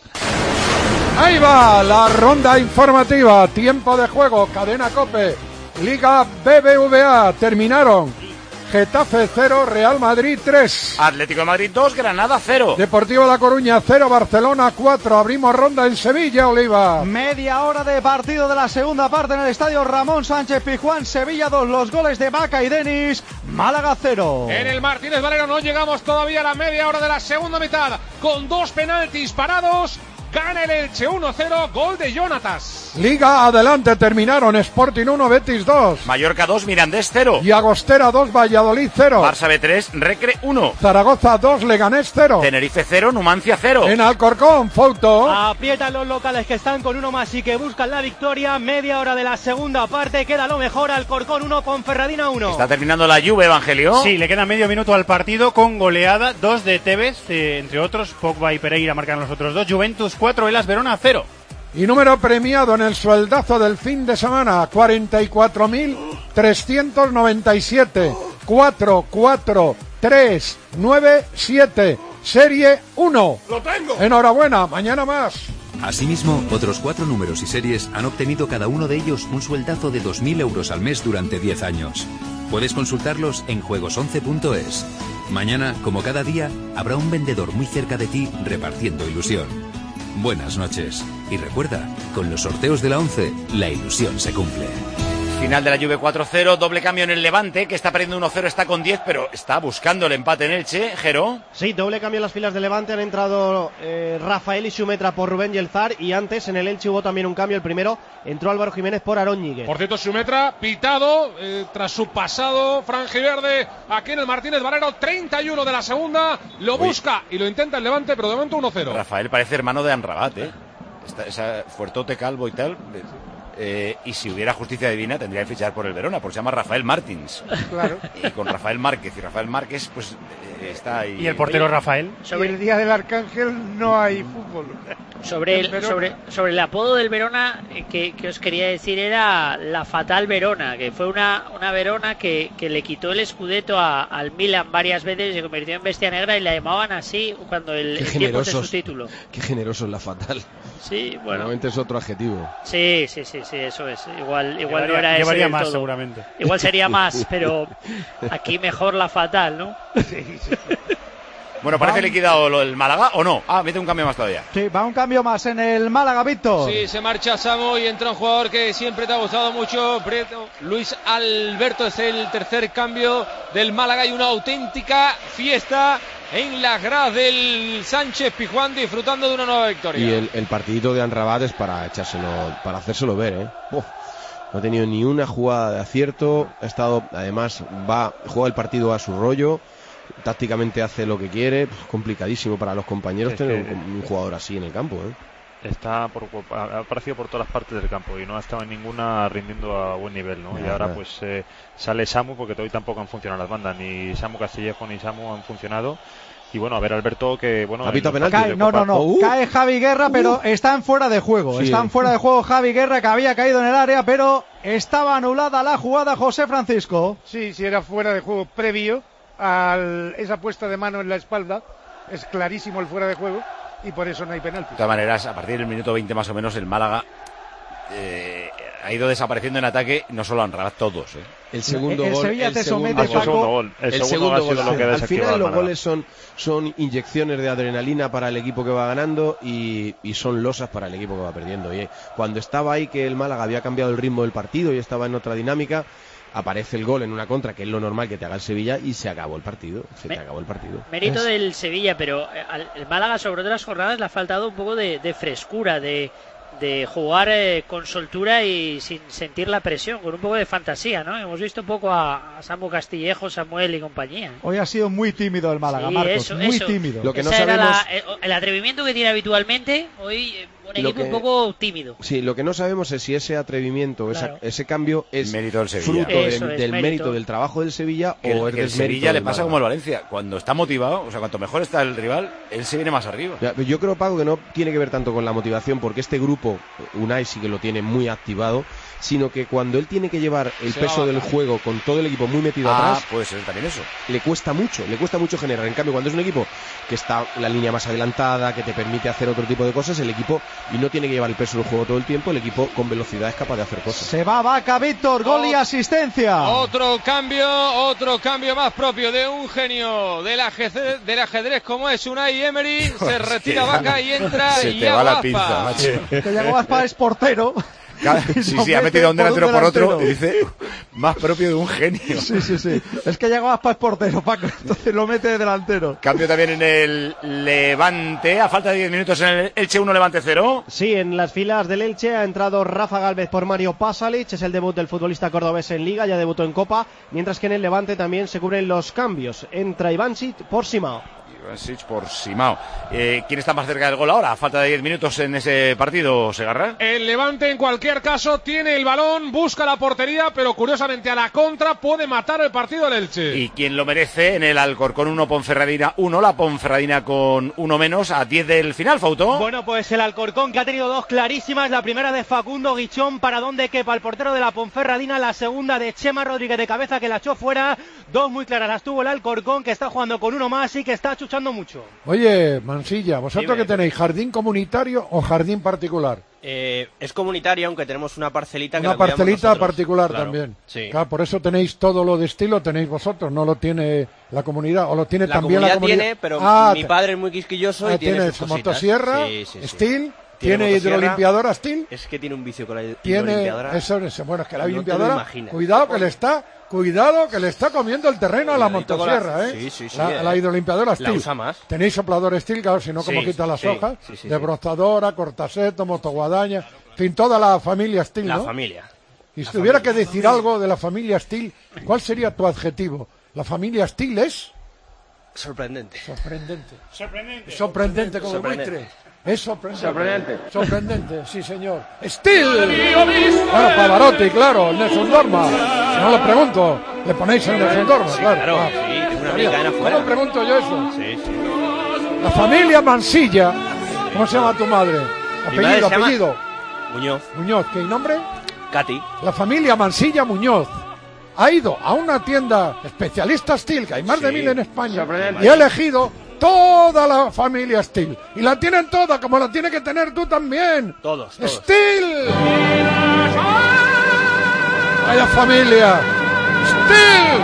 Ahí va la ronda informativa, tiempo de juego, Cadena COPE, Liga B B V A, terminaron. Getafe cero, Real Madrid tres. Atlético de Madrid dos, Granada cero. Deportivo La Coruña cero, Barcelona cuatro. Abrimos ronda en Sevilla, Oliva. Media hora de partido de la segunda parte en el estadio Ramón Sánchez Pizjuán. Sevilla dos, los goles de Vaca y Denis. Málaga cero. En el Martínez Valero no llegamos todavía a la media hora de la segunda mitad. Con dos penaltis parados. Gana el Elche uno cero, gol de Jonatas. Liga adelante, terminaron Sporting uno, Betis dos. Mallorca dos, Mirandés cero. Y Agostera dos, Valladolid cero. Barça B tres, Recre uno. Zaragoza dos, Leganés cero. Tenerife cero, Numancia cero. En Alcorcón, Fouto. Aprietan los locales que están con uno más y que buscan la victoria. Media hora de la segunda parte, queda lo mejor. Alcorcón uno, Ponferradina uno. Está terminando la Juve, Evangelio. Sí, le queda medio minuto al partido con goleada, dos de Tevez, eh, entre otros, Pogba y Pereira marcan los otros dos. Juventus cuatro, Elas Verona cero. Y número premiado en el sueldazo del fin de semana, cuarenta y cuatro mil trescientos noventa y siete. cuatro cuatro tres nueve siete. Serie uno. ¡Lo tengo! Enhorabuena, mañana más. Asimismo, otros cuatro números y series han obtenido cada uno de ellos un sueldazo de dos mil euros al mes durante diez años. Puedes consultarlos en juegos once punto es. Mañana, como cada día, habrá un vendedor muy cerca de ti repartiendo ilusión. Buenas noches. Y recuerda, con los sorteos de la once, la ilusión se cumple. Final de la Juve cuatro cero, doble cambio en el Levante, que está perdiendo uno cero, está con diez, pero está buscando el empate en Elche. Jero. Sí, doble cambio en las filas de Levante, han entrado eh, Rafael y Xumetra por Rubén Yelzar, y antes en el Elche hubo también un cambio, el primero entró Álvaro Jiménez por Aarón Ñíguez. Por cierto, Xumetra pitado eh, tras su pasado franjiverde aquí en el Martínez Valero, treinta y uno de la segunda, lo Uy. busca y lo intenta el Levante, pero de momento uno cero. Rafael parece hermano de Amrabat, ¿eh? Esta, esa fuertote calvo y tal. Eh, y si hubiera justicia divina tendría que fichar por el Verona, porque se llama Rafael Martins. Claro. Y con Rafael Márquez, y Rafael Márquez pues eh, está ahí. ¿Y el portero Oye, Rafael? Sobre el día del Arcángel no hay fútbol. Sobre el, sobre, sobre el apodo del Verona, eh, que, que os quería decir, era la fatal Verona, que fue una, una Verona que, que le quitó el Scudetto a, al Milan varias veces, se convirtió en bestia negra y la llamaban así cuando el, el tiempo de su título. Qué generoso es la fatal. Sí, bueno. Normalmente es otro adjetivo. Sí, sí, sí, sí, eso es. Igual, igual llevaría, no era ese llevaría del más todo. Seguramente. Igual sería más, pero aquí mejor la fatal, ¿no? Sí, sí. Bueno, parece liquidado lo del Málaga, ¿o no? Ah, mete un cambio más todavía. Sí, va un cambio más en el Málaga, Víctor. Sí, se marcha Samu y entra un jugador que siempre te ha gustado mucho, Prieto. Luis Alberto es el tercer cambio del Málaga y una auténtica fiesta en las gradas del Sánchez Pizjuán, disfrutando de una nueva victoria. Y el, el partidito de Amrabat es para echárselo, para hacérselo ver, ¿eh? Uf, no ha tenido ni una jugada de acierto, ha estado, además, va, juega el partido a su rollo, tácticamente hace lo que quiere, pues, complicadísimo para los compañeros es tener que... un, un jugador así en el campo, ¿eh? Está por, ha aparecido por todas las partes del campo y no ha estado en ninguna rindiendo a buen nivel, ¿no? Nada. Y ahora pues eh, sale Samu, porque hoy tampoco han funcionado las bandas, ni Samu Castillejo ni Samu han funcionado. Y bueno, a ver Alberto, que bueno, cae, no, no, no, uh, cae Javi Guerra, uh, pero están fuera de juego, sí. Están fuera de juego Javi Guerra, que había caído en el área, pero estaba anulada la jugada, José Francisco. Sí, sí, era fuera de juego previo a esa puesta de mano en la espalda, es clarísimo el fuera de juego. y por eso no hay penalti. De todas maneras, a partir del minuto veinte más o menos, el Málaga eh, ha ido desapareciendo en ataque, no solo en Rabat, todos. ¿eh? El segundo el gol. Sevilla el te segundo somete, gol, Paco. segundo gol. El, el segundo segundo gol ha sido gol. lo que Al desactivó final al los Málaga. goles son, son inyecciones de adrenalina para el equipo que va ganando y, y son losas para el equipo que va perdiendo. Y cuando estaba ahí que el Málaga había cambiado el ritmo del partido y estaba en otra dinámica, aparece el gol en una contra, que es lo normal que te haga el Sevilla, y se acabó el partido. Se Me- te acabó el partido. Mérito Es- del Sevilla, pero eh, al el Málaga sobre otras jornadas le ha faltado un poco de, de frescura, de, de jugar eh, con soltura y sin sentir la presión, con un poco de fantasía, ¿no? Hemos visto un poco a, a Samu Castillejo, Samuel y compañía. Hoy ha sido muy tímido el Málaga, Sí, Marcos, eso, muy eso. tímido. Lo que no Esa era sabemos- la- eh, el atrevimiento que tiene habitualmente, hoy eh, un Lo equipo que- un poco tímido. Sí, lo que no sabemos es si ese atrevimiento, esa- Claro. ese cambio es Mérito del Sevilla. fruto del, Eso es, del mérito. mérito. del trabajo del Sevilla Que el, o es que el del mérito Sevilla le del pasa Málaga. como al Valencia. Cuando está motivado, o sea, cuanto mejor está el rival, él se viene más arriba. Ya, yo creo, Paco, que no tiene que ver tanto con la motivación, porque este grupo, Unai sí que lo tiene muy activado, sino que cuando él tiene que llevar el Se va peso a del bajar. juego con todo el equipo muy metido Ah, atrás, puede ser también eso. le cuesta mucho, le cuesta mucho generar. En cambio, cuando es un equipo que está la línea más adelantada, que te permite hacer otro tipo de cosas, el equipo, y no tiene que llevar el peso del juego todo el tiempo, el equipo con velocidad es capaz de hacer cosas. Se va Vaca, Víctor, gol y asistencia. Otro cambio, otro cambio más propio de un genio del ajedrez, del ajedrez como es Unai Emery. Se retira Vaca y entra Se te Iago va la Aspas. pinza, macho. Que llegó Aspas, es portero. Cada- Y sí, lo sí, ha mete metido a un delantero por otro y delantero. dice más propio de un genio. Sí, sí, sí. Es que llegó Aspas portero, Paco, entonces lo mete de delantero. Cambio también en el Levante, a falta de diez minutos en el Elche uno, Levante cero. Sí, en las filas del Elche ha entrado Rafa Gálvez por Mario Pasalic, es el debut del futbolista cordobés en Liga, ya debutó en Copa, mientras que en el Levante también se cubren los cambios. Entra Ivansic por Simao. Ivansic por Simao. Eh, ¿Quién está más cerca del gol ahora? A falta de diez minutos en ese partido, Segarra. El Levante en cualquier caso tiene el balón, busca la portería, pero curiosamente a la contra puede matar el partido el Elche. Y quien lo merece en el Alcorcón uno, Ponferradina uno, la Ponferradina con uno menos a diez del final, Fauto. Bueno, pues el Alcorcón, que ha tenido dos clarísimas, la primera de Facundo Guichón para donde quepa el portero de la Ponferradina, la segunda de Chema Rodríguez de cabeza que la echó fuera, dos muy claras las tuvo el Alcorcón, que está jugando con uno más y que está chuchando mucho. Oye, Mansilla, ¿vosotros Dime. que tenéis jardín comunitario o jardín particular? Eh, es comunitaria, aunque tenemos una parcelita que Una la cuidamos parcelita nosotros. particular Claro, también. Sí. Claro, por eso tenéis todo lo de estilo, tenéis vosotros, no lo tiene la comunidad, o lo tiene La también comunidad la comunidad. tiene, pero Ah, mi te- padre es muy quisquilloso ah, y tiene tiene sus su cositas. motosierra, Sí, sí, sí. Steel, tiene motosierra. hidrolimpiadora Steel. Es que tiene un vicio con la hid- Tiene hidrolimpiadora. eso, eso, bueno, es que la No te lo limpiadora, imaginas. cuidado que le está, cuidado que le está comiendo el terreno a la Cuidadito con la- motosierra, ¿eh? Sí, sí, sí, la, eh. la hidrolimpiadora La Steel. usa más. Tenéis soplador Steel, claro, si no como Sí, quita las sí, hojas, sí, sí, de sí. brostadora, cortaseto, motoguadaña, en fin, toda la familia Steel, La ¿no? familia. Y si La tuviera familia. que decir algo de la familia Steel, ¿cuál sería tu adjetivo? La familia Steel es Sorprendente. sorprendente. Sorprendente. Sorprendente como el Sorprendente. buitre. Es sorprendente. Sorprendente. Sorprendente, sí señor. Steel. Bueno, Pavarotti, claro, Nelson Dorma. Si no le pregunto, le ponéis el Nelson Dorma, Sí, claro. claro, Ah, sí, tengo una estaría. americana ¿Cómo fuera. pregunto yo eso? Sí, sí. La familia Mansilla. ¿Cómo se llama tu madre? Mi madre Apellido, se llama apellido. Muñoz. Muñoz, ¿qué nombre? Katy. La familia Mansilla Muñoz ha ido a una tienda especialista Steel, que hay más de Sí. mil en España, Sorprendente. y ha elegido toda la familia Steel. Y la tienen toda, como la tiene que tener tú también. Todos, todos. ¡Steel! ¡Vaya familia! ¡Steel!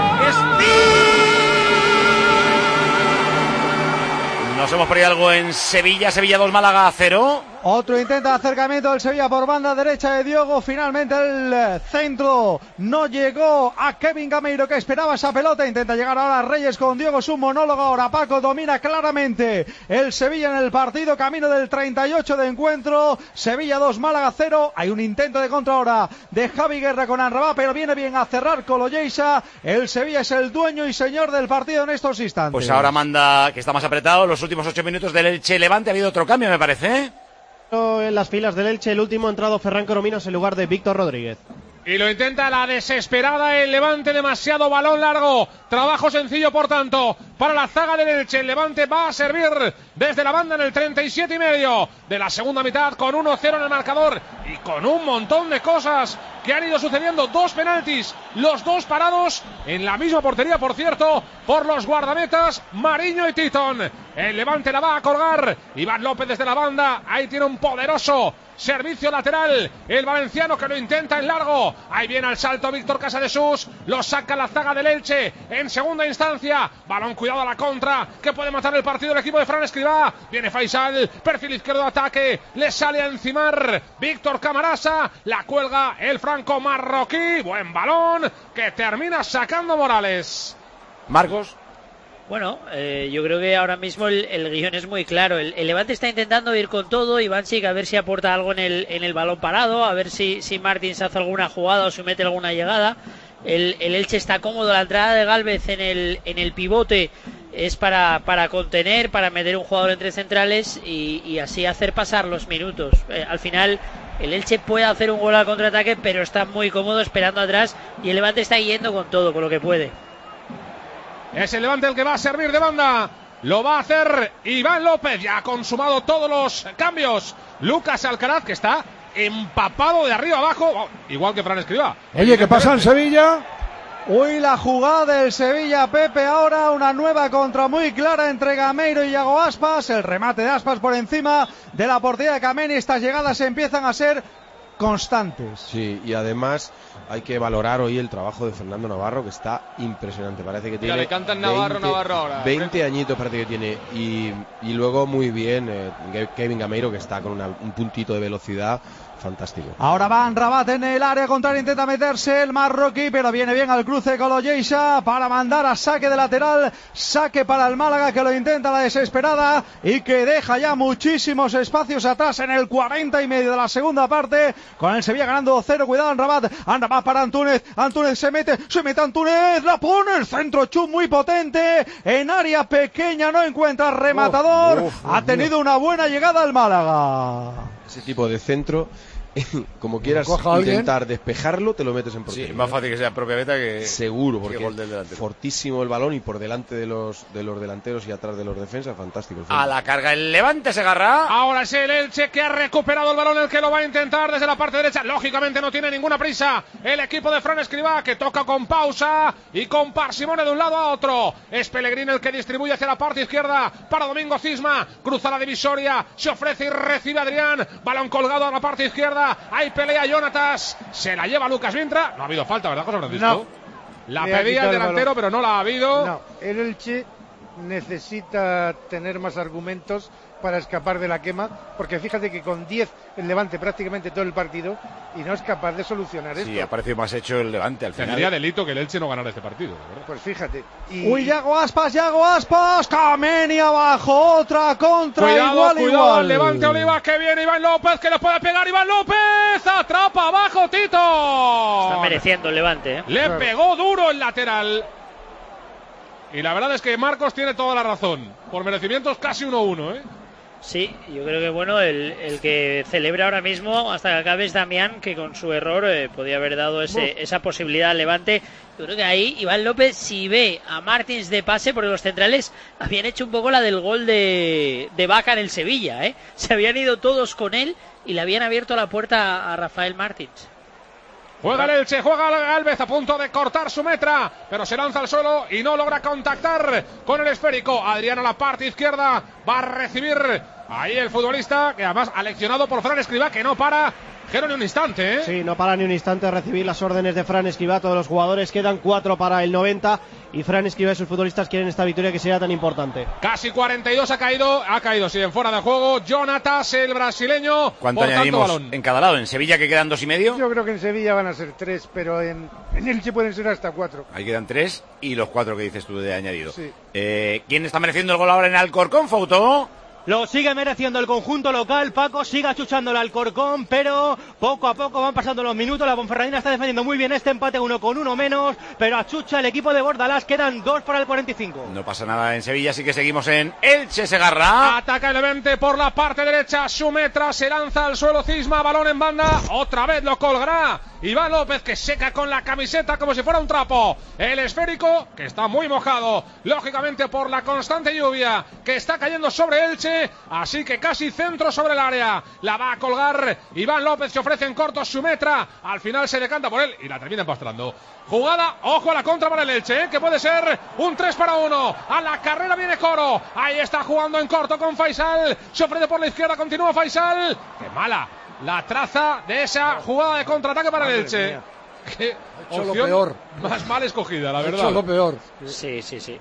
Nos hemos perdido algo en Sevilla, Sevilla dos, Málaga cero. Otro intento de acercamiento del Sevilla por banda derecha de Diogo. Finalmente el eh, centro no llegó a Kevin Gameiro, que esperaba esa pelota. Intenta llegar ahora Reyes con Diogo, su monólogo. Ahora Paco domina claramente el Sevilla en el partido. Camino del treinta y ocho de encuentro. Sevilla dos, Málaga cero. Hay un intento de contra ahora de Javi Guerra con Anrabá, pero viene bien a cerrar Colo Lleisa. El Sevilla es el dueño y señor del partido en estos instantes. Pues ahora manda, que está más apretado, los últimos ocho minutos del Elche Levante. Ha habido otro cambio, me parece, ¿eh? En las filas del Elche, el último ha entrado Ferran Corominas en lugar de Víctor Rodríguez. Y lo intenta la desesperada el Levante, demasiado balón largo, trabajo sencillo por tanto para la zaga del Elche. El Levante va a servir desde la banda en el treinta y siete y medio de la segunda mitad, con uno cero en el marcador y con un montón de cosas que han ido sucediendo. Dos penaltis, los dos parados en la misma portería, por cierto, por los guardametas Mariño y Titon. El Levante la va a colgar. Iván López desde la banda. Ahí tiene un poderoso servicio lateral. El valenciano que lo intenta en largo. Ahí viene al salto Víctor Casadesús. Lo saca la zaga del Elche en segunda instancia. Balón cuidado a la contra, que puede matar el partido el equipo de Fran Escribá. Viene Faisal, perfil izquierdo de ataque. Le sale a encimar Víctor Camarasa. La cuelga el franco marroquí. Buen balón que termina sacando Morales. Marcos. Bueno, eh, yo creo que ahora mismo el, el guión es muy claro. El, el Levante está intentando ir con todo. Ivancic a ver si aporta algo en el, en el balón parado, a ver si, si Martins hace alguna jugada o se mete alguna llegada. El, el Elche está cómodo. La entrada de Gálvez en el, en el pivote es para, para contener, para meter un jugador entre centrales y, y así hacer pasar los minutos. Eh, al final el Elche puede hacer un gol al contraataque, pero está muy cómodo esperando atrás y el Levante está yendo con todo, con lo que puede. Es el Levante el que va a servir de banda. Lo va a hacer Iván López. Ya ha consumado todos los cambios. Lucas Alcaraz, que está empapado de arriba abajo, oh, igual que Fran Escribá. Oye, ¿qué pasa en Sevilla? Uy, la jugada del Sevilla, Pepe. Ahora una nueva contra muy clara entre Gameiro y Iago Aspas. El remate de Aspas por encima de la portería de Kameni. Estas llegadas empiezan a ser constantes. Sí, y además hay que valorar hoy el trabajo de Fernando Navarro, que está impresionante. Parece que tiene le cantan Navarro, veinte, Navarro ahora. veinte añitos parece que tiene. Y, y luego muy bien eh, Kevin Gameiro, que está con una, un puntito de velocidad fantástico. Ahora va Rabat en el área contraria, intenta meterse el marroquí, pero viene bien al cruce con Loyeisa para mandar a saque de lateral, saque para el Málaga, que lo intenta a la desesperada y que deja ya muchísimos espacios atrás en el cuarenta y medio de la segunda parte, con el Sevilla ganando cero. Cuidado Amrabat, Amrabat para Antúnez, Antúnez se mete, se mete Antúnez, la pone, el centro chum muy potente, en área pequeña no encuentra rematador, uf, uf, ha tenido una buena llegada al Málaga. Ese tipo de centro, como quieras intentar despejarlo, te lo metes en portería. Sí, más fácil que sea propia beta que seguro, porque que es fortísimo el balón y por delante de los de los delanteros y atrás de los defensas, fantástico. El a la carga el Levante se agarra. Ahora es el Elche que ha recuperado el balón, el que lo va a intentar desde la parte derecha. Lógicamente no tiene ninguna prisa el equipo de Fran Escribá, que toca con pausa y con parsimonia de un lado a otro. Es Pellegrini el que distribuye hacia la parte izquierda para Domingo Cisma. Cruza la divisoria, se ofrece y recibe Adrián. Balón colgado a la parte izquierda. Ahí pelea Jonatas, se la lleva Lucas Vintra. No ha habido falta, ¿verdad, José Francisco? No. La pedía el delantero, el pero no la ha habido. No, el Elche necesita tener más argumentos para escapar de la quema, porque fíjate que con diez el Levante prácticamente todo el partido y no es capaz de solucionar esto. Sí, ha parecido más hecho el Levante al final. Tendría delito que el Elche no ganara este partido, ¿verdad? Pues fíjate. Y... Uy, Iago Aspas, Iago Aspas, Kameni abajo, otra contra, cuidado, igual, cuidado, igual. Levante Oliva, que viene Iván López, que le puede pegar Iván López, atrapa abajo Tito. Está mereciendo el Levante, ¿eh? Le claro. Pegó duro el lateral. Y la verdad es que Marcos tiene toda la razón. Por merecimientos casi uno uno, ¿eh? Sí, yo creo que bueno, el, el que celebra ahora mismo hasta que acabe es Damián, que con su error eh, podía haber dado ese, esa posibilidad al Levante. Yo creo que ahí Iván López, si ve a Martins de pase, porque los centrales habían hecho un poco la del gol de, de Vaca en el Sevilla, ¿eh? Se habían ido todos con él y le habían abierto la puerta a Rafael Martins. Juega el Elche, juega Gálvez a punto de cortar su metra, pero se lanza al suelo y no logra contactar con el esférico. Adrián a la parte izquierda, va a recibir ahí el futbolista, que además ha leccionado por Fran Escribá, que no para Jero ni un instante, ¿eh? Sí, no para ni un instante de recibir las órdenes de Fran Escribá. Todos los jugadores quedan cuatro para el noventa y Fran Escribá y sus futbolistas quieren esta victoria que sea tan importante. Casi cuarenta y dos ha caído, ha caído, sí, en fuera de juego. Jonatas, el brasileño. ¿Cuánto añadimos balón en cada lado? ¿En Sevilla que quedan dos y medio? Yo creo que en Sevilla van a ser tres, pero en, en Elche pueden ser hasta cuatro. Ahí quedan tres y los cuatro que dices tú de añadido. Sí. Eh, ¿Quién está mereciendo el gol ahora en Alcorcón, Fouto? Lo sigue mereciendo el conjunto local. Paco sigue achuchando el Alcorcón, pero poco a poco van pasando los minutos. La Ponferradina está defendiendo muy bien este empate, uno con uno menos, pero achucha el equipo de Bordalás. Quedan dos para el cuarenta y cinco. No pasa nada en Sevilla, así que seguimos en Elche Segarra. Ataca el Levante por la parte derecha. Sumetra se lanza al suelo. Cisma, balón en banda. Otra vez lo colgará Iván López, que seca con la camiseta como si fuera un trapo. El esférico, que está muy mojado, lógicamente por la constante lluvia que está cayendo sobre Elche. Así que casi centro sobre el área. La va a colgar Iván López, se ofrece en corto Sumetra. Al final se decanta por él y la termina empastrando. Jugada, ojo a la contra para el Elche, ¿eh? Que puede ser un tres para uno. A la carrera viene Coro. Ahí está jugando en corto con Faisal. Se ofrece por la izquierda, continúa Faisal. ¡Qué mala la traza de esa jugada de contraataque para el Elche! ¡Qué opción lo peor. Más mal escogida, la verdad! Ha hecho lo peor. Sí, sí, sí.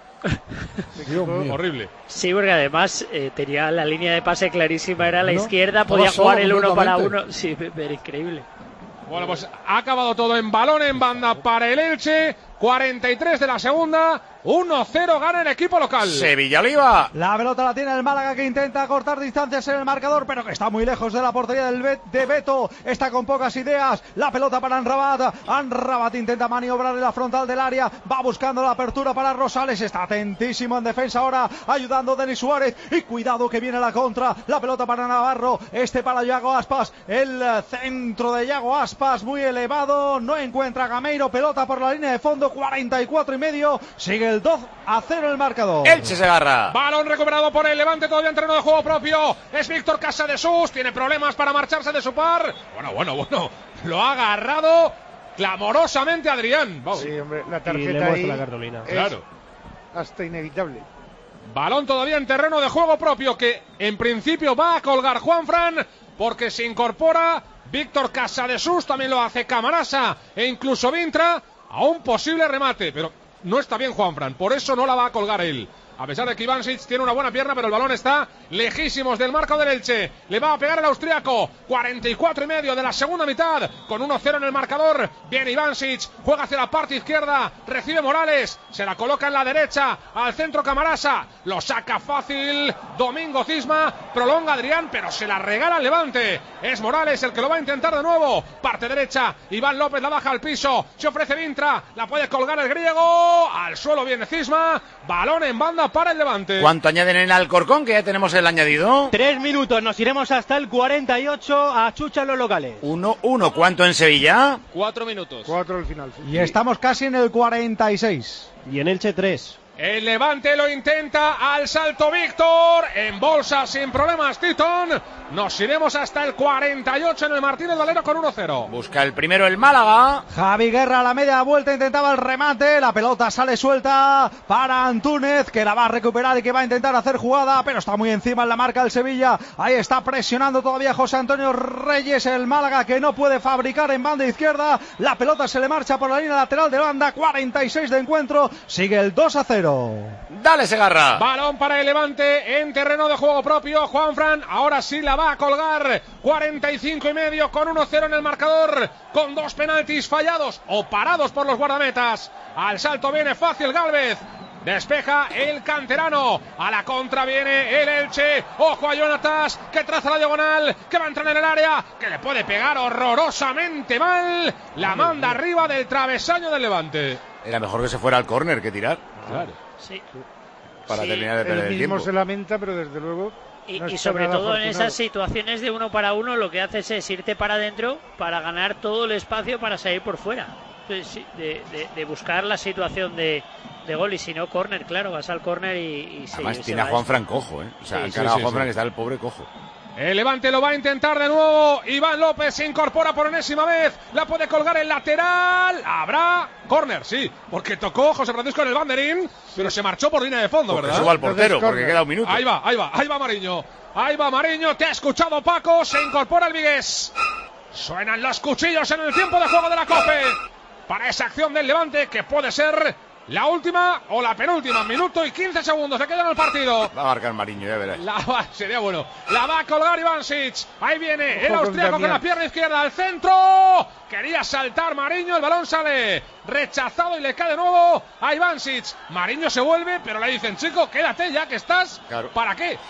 Dios mío. Horrible. Sí, porque además eh, tenía la línea de pase clarísima, era a la no, izquierda, podía jugar el uno para completamente. uno. Sí, pero increíble. Bueno, pues ha acabado todo en balón en banda para el Elche. cuarenta y tres de la segunda. uno cero gana el equipo local. Sevilla Oliva. La pelota la tiene el Málaga, que intenta cortar distancias en el marcador, pero que está muy lejos de la portería del Bet- de Beto. Está con pocas ideas. La pelota para Anrabat. Anrabat intenta maniobrar en la frontal del área. Va buscando la apertura para Rosales. Está atentísimo en defensa ahora, ayudando Denis Suárez. Y cuidado que viene la contra. La pelota para Navarro. Este para Yago Aspas. El centro de Yago Aspas muy elevado. No encuentra Gameiro. Pelota por la línea de fondo. cuarenta y cuatro y medio. Sigue el dos a cero el marcador. Elche Segarra. Balón recuperado por el Levante, todavía en terreno de juego propio. Es Víctor Casadesús, tiene problemas para marcharse de su par. Bueno, bueno, bueno. Lo ha agarrado clamorosamente Adrián. Vamos. Sí, hombre, la Y le tarjeta muestra ahí la cartulina. es Claro. hasta inevitable. Balón todavía en terreno de juego propio, que en principio va a colgar Juanfran, porque se incorpora Víctor Casadesús, también lo hace Camarasa e incluso Vintra a un posible remate, pero no está bien Juanfran, por eso no la va a colgar él. A pesar de que Ivansic tiene una buena pierna, pero el balón está lejísimos del marco del Elche. Le va a pegar el austriaco. cuarenta y cuatro y medio de la segunda mitad, con uno cero en el marcador. Viene Ivansic, juega hacia la parte izquierda, recibe Morales, se la coloca en la derecha, al centro Camarasa, lo saca fácil Domingo Cisma, prolonga Adrián, pero se la regala el Levante. Es Morales el que lo va a intentar de nuevo. Parte derecha, Iván López la baja al piso, se ofrece Vintra, la puede colgar el griego, al suelo viene Cisma, balón en banda para el Levante. ¿Cuánto añaden en el Alcorcón? Que ya tenemos el añadido. Tres minutos, nos iremos hasta el cuarenta y ocho. A chucha los locales. Uno, uno. ¿Cuánto en Sevilla? Cuatro minutos. Cuatro al final. Y estamos casi en el cuarenta y seis. Y en Elche tres. El Levante lo intenta, al salto Víctor, en bolsa sin problemas Titon. Nos iremos hasta el cuarenta y ocho en el Martínez Valero con uno cero. Busca el primero el Málaga. Javi Guerra a la media vuelta intentaba el remate, la pelota sale suelta para Antúnez, que la va a recuperar y que va a intentar hacer jugada, pero está muy encima en la marca el Sevilla. Ahí está presionando todavía José Antonio Reyes, el Málaga, que no puede fabricar en banda izquierda. La pelota se le marcha por la línea lateral de banda. Cuarenta y seis de encuentro, sigue el dos a cero. Dale Segarra. Balón para el Levante en terreno de juego propio. Juanfran ahora sí la va a colgar. cuarenta y cinco y medio con uno cero en el marcador, con dos penaltis fallados o parados por los guardametas. Al salto viene fácil Gálvez. Despeja el canterano. A la contra viene el Elche. Ojo a Jonatas, que traza la diagonal, que va a entrar en el área, que le puede pegar horrorosamente mal. La manda arriba del travesaño del Levante. Era mejor que se fuera al córner que tirar. Claro. Sí. Para Sí. terminar de perder Él el mismo tiempo. se lamenta, pero desde luego Y, no y está sobre nada todo en afortunado. esas situaciones de uno para uno, lo que haces es irte para adentro para ganar todo el espacio para salir por fuera. Entonces, sí, de, de, de buscar la situación de, de gol, y si no, córner, claro, vas al córner y, y se Además se tiene a va Juanfran esto. cojo, ¿eh? O sea, Sí, encara sí, a sí, Juanfran sí. que está el pobre cojo. El Levante lo va a intentar de nuevo. Iván López se incorpora por enésima vez. La puede colgar el lateral. Habrá córner, sí, porque tocó José Francisco en el banderín, pero se marchó por línea de fondo, Porque ¿verdad? suba al portero, Entonces, porque córner. queda un minuto. Ahí va, ahí va, ahí va Mariño. Ahí va Mariño, te ha escuchado Paco. Se incorpora el Vigués. Suenan los cuchillos en el tiempo de juego de la COPE para esa acción del Levante, que puede ser la última o la penúltima. Minuto y quince segundos le quedan al partido. Va a marcar Mariño, ya verás. La va, sería bueno. La va a colgar Ivansic. Ahí viene el Ojo con austriaco con Damián. la pierna izquierda al centro. Quería saltar Mariño. El balón sale rechazado y le cae de nuevo a Ivansic. Mariño se vuelve, pero le dicen, chico, quédate ya que estás. Claro. ¿Para qué?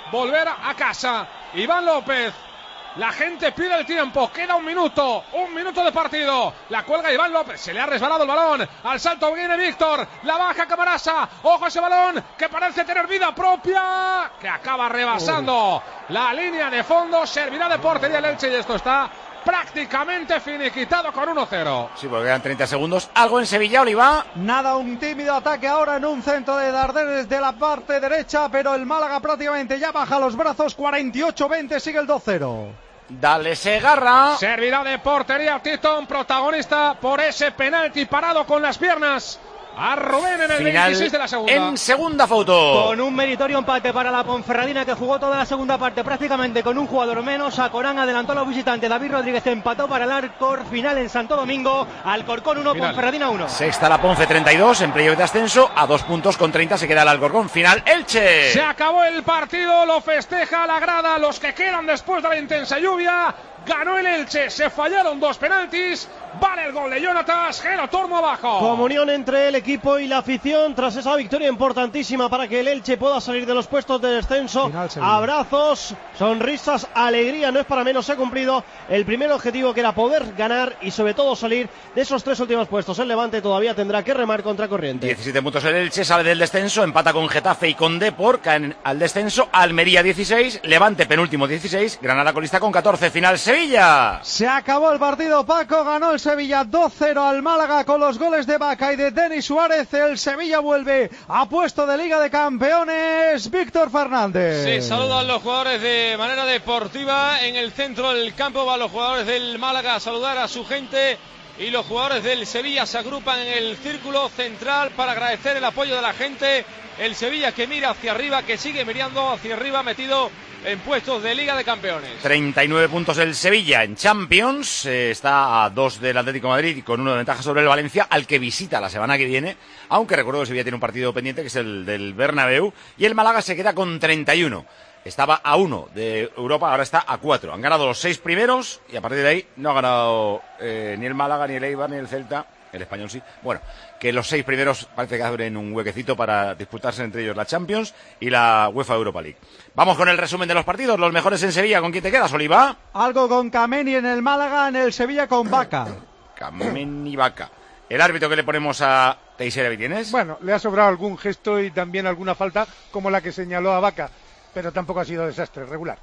volver a casa. Iván López. La gente pide el tiempo, queda un minuto, un minuto de partido. La cuelga Iván López, se le ha resbalado el balón. Al salto viene Víctor, la baja Camarasa. Ojo ese balón que parece tener vida propia, que acaba rebasando uh. la línea de fondo. Servirá de portería el Elche y esto está prácticamente finiquitado con uno cero. Sí, porque quedan treinta segundos. Algo en Sevilla, Oliva. Nada, un tímido ataque ahora en un centro de Darder desde la parte derecha, pero el Málaga prácticamente ya baja los brazos. cuarenta y ocho veinte, sigue el dos cero. Dale Segarra. Servirá de portería Titon, protagonista por ese penalti parado con las piernas a Rubén en el Final veintiséis de la segunda. En segunda foto. Con un meritorio empate para la Ponferradina, que jugó toda la segunda parte prácticamente con un jugador menos. Acorán adelantó a los visitantes. David Rodríguez empató para el Alcor. Final en Santo Domingo. Alcorcón uno, Ponferradina uno. Sexta la Ponfe treinta y dos en playoff de ascenso. A dos puntos con treinta se queda el Alcorcón. Final Elche. Se acabó el partido. Lo festeja la grada. Los que quedan después de la intensa lluvia. Ganó el Elche, se fallaron dos penaltis. Vale el gol de Jonatas, Gero Tormo abajo. Comunión entre el equipo y la afición tras esa victoria importantísima para que el Elche pueda salir de los puestos de descenso. Abrazos, sonrisas, alegría, no es para menos. Se ha cumplido el primer objetivo, que era poder ganar y sobre todo salir de esos tres últimos puestos. El Levante todavía tendrá que remar contra corriente. diecisiete puntos el Elche, sale del descenso, empata con Getafe y con Depor, caen al descenso. Almería dieciséis, Levante penúltimo dieciséis, Granada colista con catorce, final Sevilla. Se acabó el partido, Paco, ganó el Sevilla dos cero al Málaga con los goles de Vaca y de Denis Suárez. El Sevilla vuelve a puesto de Liga de Campeones. Víctor Fernández. Sí, saludan los jugadores de manera deportiva en el centro del campo. Van los jugadores del Málaga a saludar a su gente y los jugadores del Sevilla se agrupan en el círculo central para agradecer el apoyo de la gente. El Sevilla que mira hacia arriba, que sigue mirando hacia arriba, metido en puestos de Liga de Campeones. treinta y nueve puntos el Sevilla en Champions, eh, está a dos del Atlético de Madrid y con uno de ventaja sobre el Valencia, al que visita la semana que viene, aunque recuerdo que el Sevilla tiene un partido pendiente que es el del Bernabéu, y el Málaga se queda con treinta y uno. Estaba a uno de Europa, ahora está a cuatro. Han ganado los seis primeros y a partir de ahí no ha ganado eh, ni el Málaga, ni el Eibar, ni el Celta. El Español sí. Bueno, que los seis primeros parece que abren un huequecito para disputarse entre ellos la Champions y la UEFA Europa League. Vamos con el resumen de los partidos. Los mejores en Sevilla. ¿Con quién te quedas, Oliva? Algo con Kameni en el Málaga, en el Sevilla con Vaca. Kameni Vaca. ¿El árbitro que le ponemos a Teixeira Vitienes? Bueno, le ha sobrado algún gesto y también alguna falta, como la que señaló a Vaca, pero tampoco ha sido desastre, regular.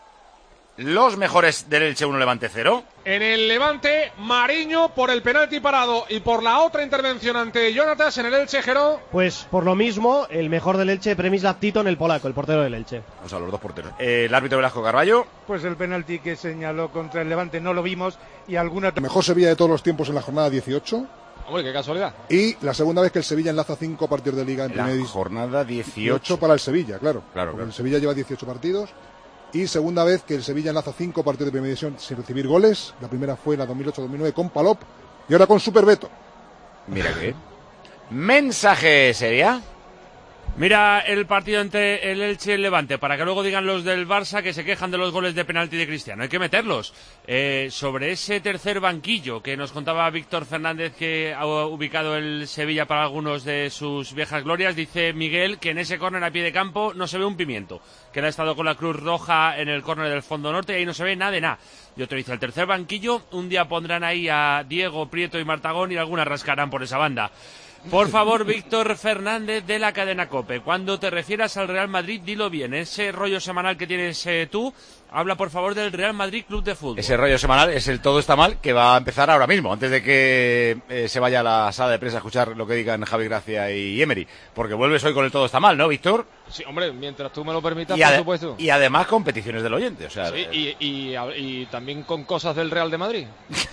Los mejores del Elche uno, Levante cero. En el Levante, Mariño por el penalti parado y por la otra intervención ante Jonatas. En el Elche, Jero. Pues por lo mismo, el mejor del Elche, Premisla Titon, el polaco, el portero del Elche. O sea, los dos porteros. Eh, el árbitro Velasco Carballo. Pues el penalti que señaló contra el Levante no lo vimos y alguna... Mejor Sevilla de todos los tiempos en la jornada dieciocho. Hombre, qué casualidad. Y la segunda vez que el Sevilla enlaza cinco partidos de Liga en la primera jornada dieciocho para el Sevilla, claro. Claro, claro. El Sevilla lleva dieciocho partidos. Y segunda vez que el Sevilla enlaza cinco partidos de primera división sin recibir goles. La primera fue en la dos mil ocho dos mil nueve con Palop y ahora con Superbeto. Mira qué. Mensaje seria. Mira el partido entre el Elche y el Levante, para que luego digan los del Barça que se quejan de los goles de penalti de Cristiano. Hay que meterlos. Eh, sobre ese tercer banquillo que nos contaba Víctor Fernández, que ha ubicado el Sevilla para algunos de sus viejas glorias, dice Miguel que en ese córner a pie de campo no se ve un pimiento, que él ha estado con la Cruz Roja en el córner del fondo norte y ahí no se ve nada de nada. Y otro dice, el tercer banquillo, un día pondrán ahí a Diego, Prieto y Martagón y algunas rascarán por esa banda. Por favor, Víctor Fernández de la cadena COPE, cuando te refieras al Real Madrid, dilo bien. Ese rollo semanal que tienes eh, tú, habla por favor del Real Madrid Club de Fútbol. Ese rollo semanal es el Todo está mal, que va a empezar ahora mismo, antes de que eh, se vaya a la sala de prensa a escuchar lo que digan Javi Gracia y Emery. Porque vuelves hoy con el Todo está mal, ¿no, Víctor? Sí, hombre, mientras tú me lo permitas, y por supuesto. Y además con peticiones del oyente, o sea... Sí, y, y, y también con cosas del Real de Madrid.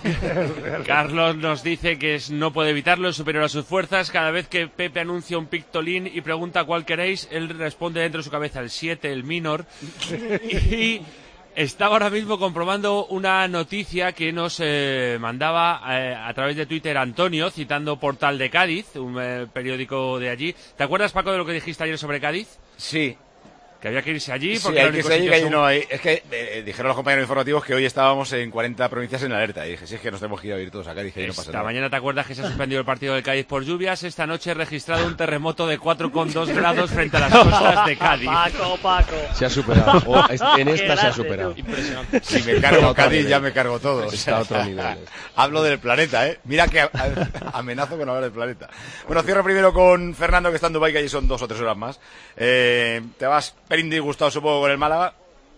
Carlos nos dice que es, no puede evitarlo, es superior a sus fuerzas. Cada vez que Pepe anuncia un pictolín y pregunta cuál queréis, él responde dentro de su cabeza el siete, el minor. Y está ahora mismo comprobando una noticia que nos eh, mandaba eh, a través de Twitter Antonio, citando Portal de Cádiz, un eh, periódico de allí. ¿Te acuerdas, Paco, de lo que dijiste ayer sobre Cádiz? Sí. Que había que irse allí Sí, porque hay era el que único irse allí, sitio que allí seguro. no hay. Es que eh, dijeron los compañeros informativos que hoy estábamos en cuarenta provincias en alerta. Y dije, sí, es que nos tenemos que ir a vivir todos acá. Dije, y no pasa Esta nada. mañana te acuerdas que se ha suspendido el partido del Cádiz por lluvias. Esta noche he registrado un terremoto de cuatro coma dos grados frente a las costas de Cádiz. Paco, Paco. Se ha superado. O, es- en Qué esta se ha grande, superado. tú. Impresionante. Si me Está a cargo otro Cádiz, nivel. ya me cargo todo. O Está sea, a otro nivel. Hablo del planeta, ¿eh? Mira que a- a- amenazo con hablar del planeta. Bueno, cierro primero con Fernando, que está en Dubái, que allí son dos o tres horas más. Eh, te vas pelín disgustado, supongo, con el Málaga.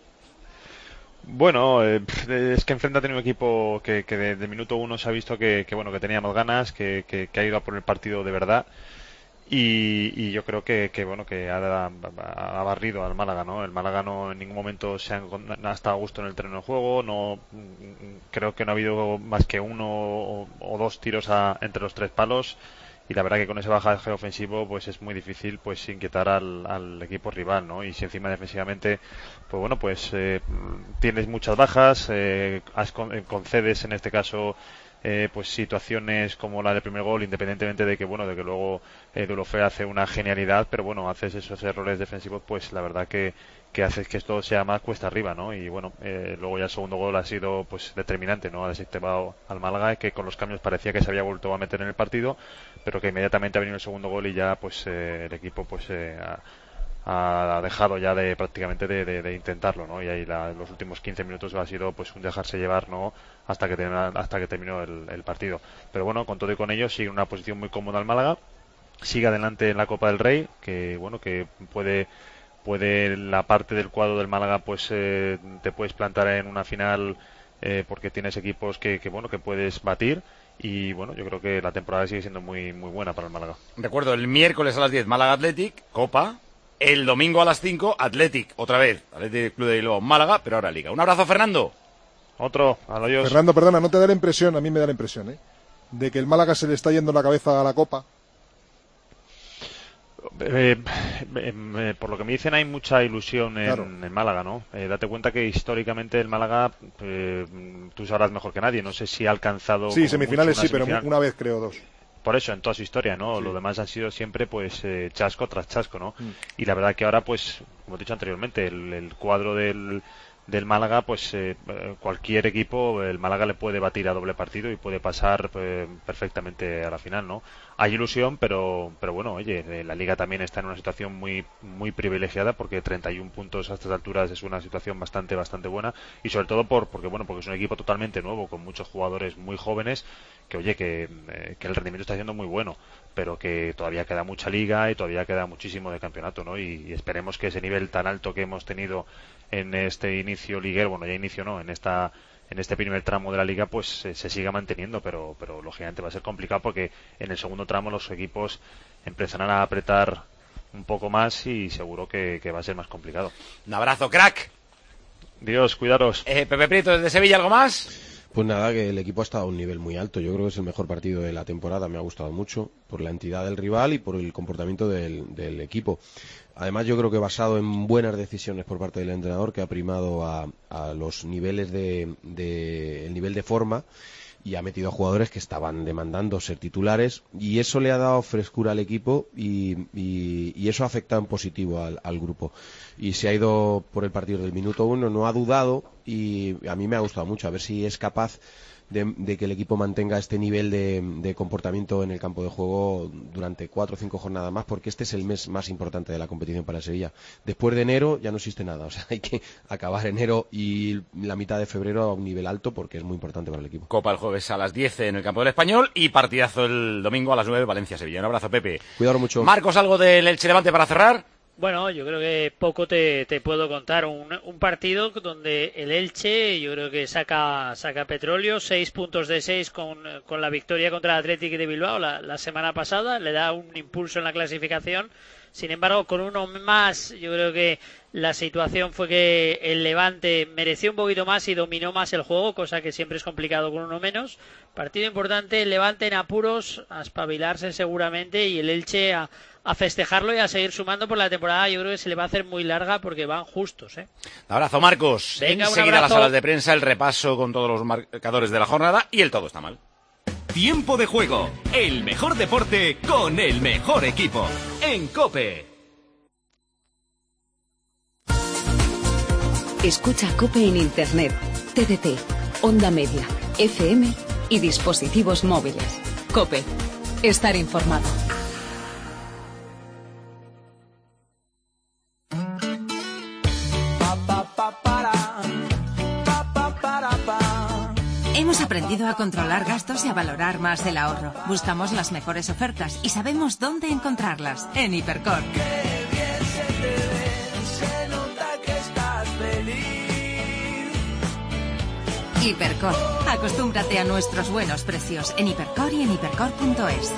Bueno, eh, es que enfrente ha tenido un equipo que, que desde el minuto uno se ha visto que, que bueno que teníamos ganas, que, que, que ha ido a por el partido de verdad y, y yo creo que, que bueno que ha, ha barrido al Málaga, ¿no? El Málaga no en ningún momento se ha, no ha estado a gusto en el terreno de juego, no creo que no ha habido más que uno o, o dos tiros a, entre los tres palos. Y la verdad que con ese bajaje ofensivo pues es muy difícil pues inquietar al, al equipo rival, ¿no? Y si encima defensivamente pues bueno pues eh, tienes muchas bajas, eh, has con- eh, concedes en este caso eh, pues situaciones como la del primer gol, independientemente de que bueno de que luego eh, Deulofeu hace una genialidad, pero bueno haces esos errores defensivos, pues la verdad que que haces que esto sea más cuesta arriba, ¿no? Y bueno, eh, luego ya el segundo gol ha sido pues determinante, ¿no? Ha desestimado al Málaga, que con los cambios parecía que se había vuelto a meter en el partido, pero que inmediatamente ha venido el segundo gol y ya pues eh, el equipo pues eh, ha, ha dejado ya de prácticamente de, de, de intentarlo, ¿no? Y ahí la, los últimos quince minutos ha sido pues un dejarse llevar, ¿no? Hasta que termina, hasta que terminó el, el partido. Pero bueno, con todo y con ello sigue en una posición muy cómoda el Málaga, sigue adelante en la Copa del Rey, que bueno que puede puede la parte del cuadro del Málaga pues eh, te puedes plantar en una final eh, porque tienes equipos que, que bueno que puedes batir y bueno yo creo que la temporada sigue siendo muy muy buena para el Málaga. Recuerdo, el miércoles a las diez Málaga Athletic, Copa. El domingo a las cinco Athletic, otra vez. Athletic Club de Bilbao, Málaga, pero ahora Liga. Un abrazo, Fernando. Otro, adiós. Fernando, perdona, no te da la impresión, a mí me da la impresión, ¿eh? De que el Málaga se le está yendo la cabeza a la Copa. Eh, eh, eh, por lo que me dicen hay mucha ilusión en, Claro. en Málaga, ¿no? Eh, date cuenta que históricamente el Málaga, eh, tú sabrás mejor que nadie, no sé si ha alcanzado... Sí, como semifinales mucho sí, pero semifinal. una vez creo dos. Por eso, en toda su historia, ¿no? Sí. Lo demás han sido siempre, pues, eh, chasco tras chasco, ¿no? Mm. Y la verdad que ahora, pues, como he dicho anteriormente, el, el cuadro del, del Málaga, pues, eh, eh, cualquier equipo, el Málaga le puede batir a doble partido y puede pasar eh, perfectamente a la final, ¿no? Hay ilusión, pero, pero bueno, oye, eh, la Liga también está en una situación muy, muy privilegiada porque treinta y un puntos a estas alturas es una situación bastante, bastante buena y sobre todo por, porque, bueno, porque es un equipo totalmente nuevo con muchos jugadores muy jóvenes que, oye, que, eh, que el rendimiento está siendo muy bueno, pero que todavía queda mucha liga y todavía queda muchísimo de campeonato, ¿no? Y, y esperemos que ese nivel tan alto que hemos tenido en este inicio liguero, bueno, ya inicio no, en esta en este primer tramo de la liga, pues eh, se siga manteniendo, pero, pero lógicamente va a ser complicado porque en el segundo tramo los equipos empezarán a apretar un poco más y seguro que, que va a ser más complicado. Un abrazo, crack. Dios, cuidaros. Eh, Pepe Prieto desde Sevilla, ¿algo más? Pues nada, que el equipo ha estado a un nivel muy alto. Yo creo que es el mejor partido de la temporada. Me ha gustado mucho por la entidad del rival y por el comportamiento del, del equipo. Además, yo creo que basado en buenas decisiones por parte del entrenador, que ha primado a, a los niveles de, de el nivel de forma y ha metido a jugadores que estaban demandando ser titulares y eso le ha dado frescura al equipo y, y, y eso ha afectado en positivo al, al grupo. Y se ha ido por el partido del minuto uno, no ha dudado y a mí me ha gustado mucho. A ver si es capaz de, de que el equipo mantenga este nivel de, de comportamiento en el campo de juego durante cuatro o cinco jornadas más, porque este es el mes más importante de la competición para Sevilla. Después de enero ya no existe nada, o sea, hay que acabar enero y la mitad de febrero a un nivel alto porque es muy importante para el equipo. Copa el jueves a las diez en el campo del Español y partidazo el domingo a las nueve Valencia-Sevilla. Un abrazo, Pepe. Cuidado mucho. Marcos, ¿algo del Elche Levante para cerrar? Bueno, yo creo que poco te, te puedo contar. Un, un partido donde el Elche, yo creo que saca saca petróleo, seis puntos de seis con, con la victoria contra el Athletic de Bilbao la, la semana pasada, le da un impulso en la clasificación. Sin embargo, con uno más, yo creo que la situación fue que el Levante mereció un poquito más y dominó más el juego, cosa que siempre es complicado con uno menos. Partido importante, el Levante en apuros, a espabilarse seguramente, y el Elche a, a festejarlo y a seguir sumando por la temporada. Yo creo que se le va a hacer muy larga porque van justos, ¿eh? Un abrazo, Marcos. Venga, un enseguida abrazo. las salas de prensa, el repaso con todos los marcadores de la jornada y el todo está mal. Tiempo de juego, el mejor deporte con el mejor equipo. En COPE. Escucha COPE en Internet, T D T, onda media, F M y dispositivos móviles. COPE. Estar informado. Hemos aprendido a controlar gastos y a valorar más el ahorro. Buscamos las mejores ofertas y sabemos dónde encontrarlas. En Hipercor. Qué bien se te ve, se nota que estás feliz. Hipercor. Acostúmbrate a nuestros buenos precios en Hipercor y en hipercor punto es.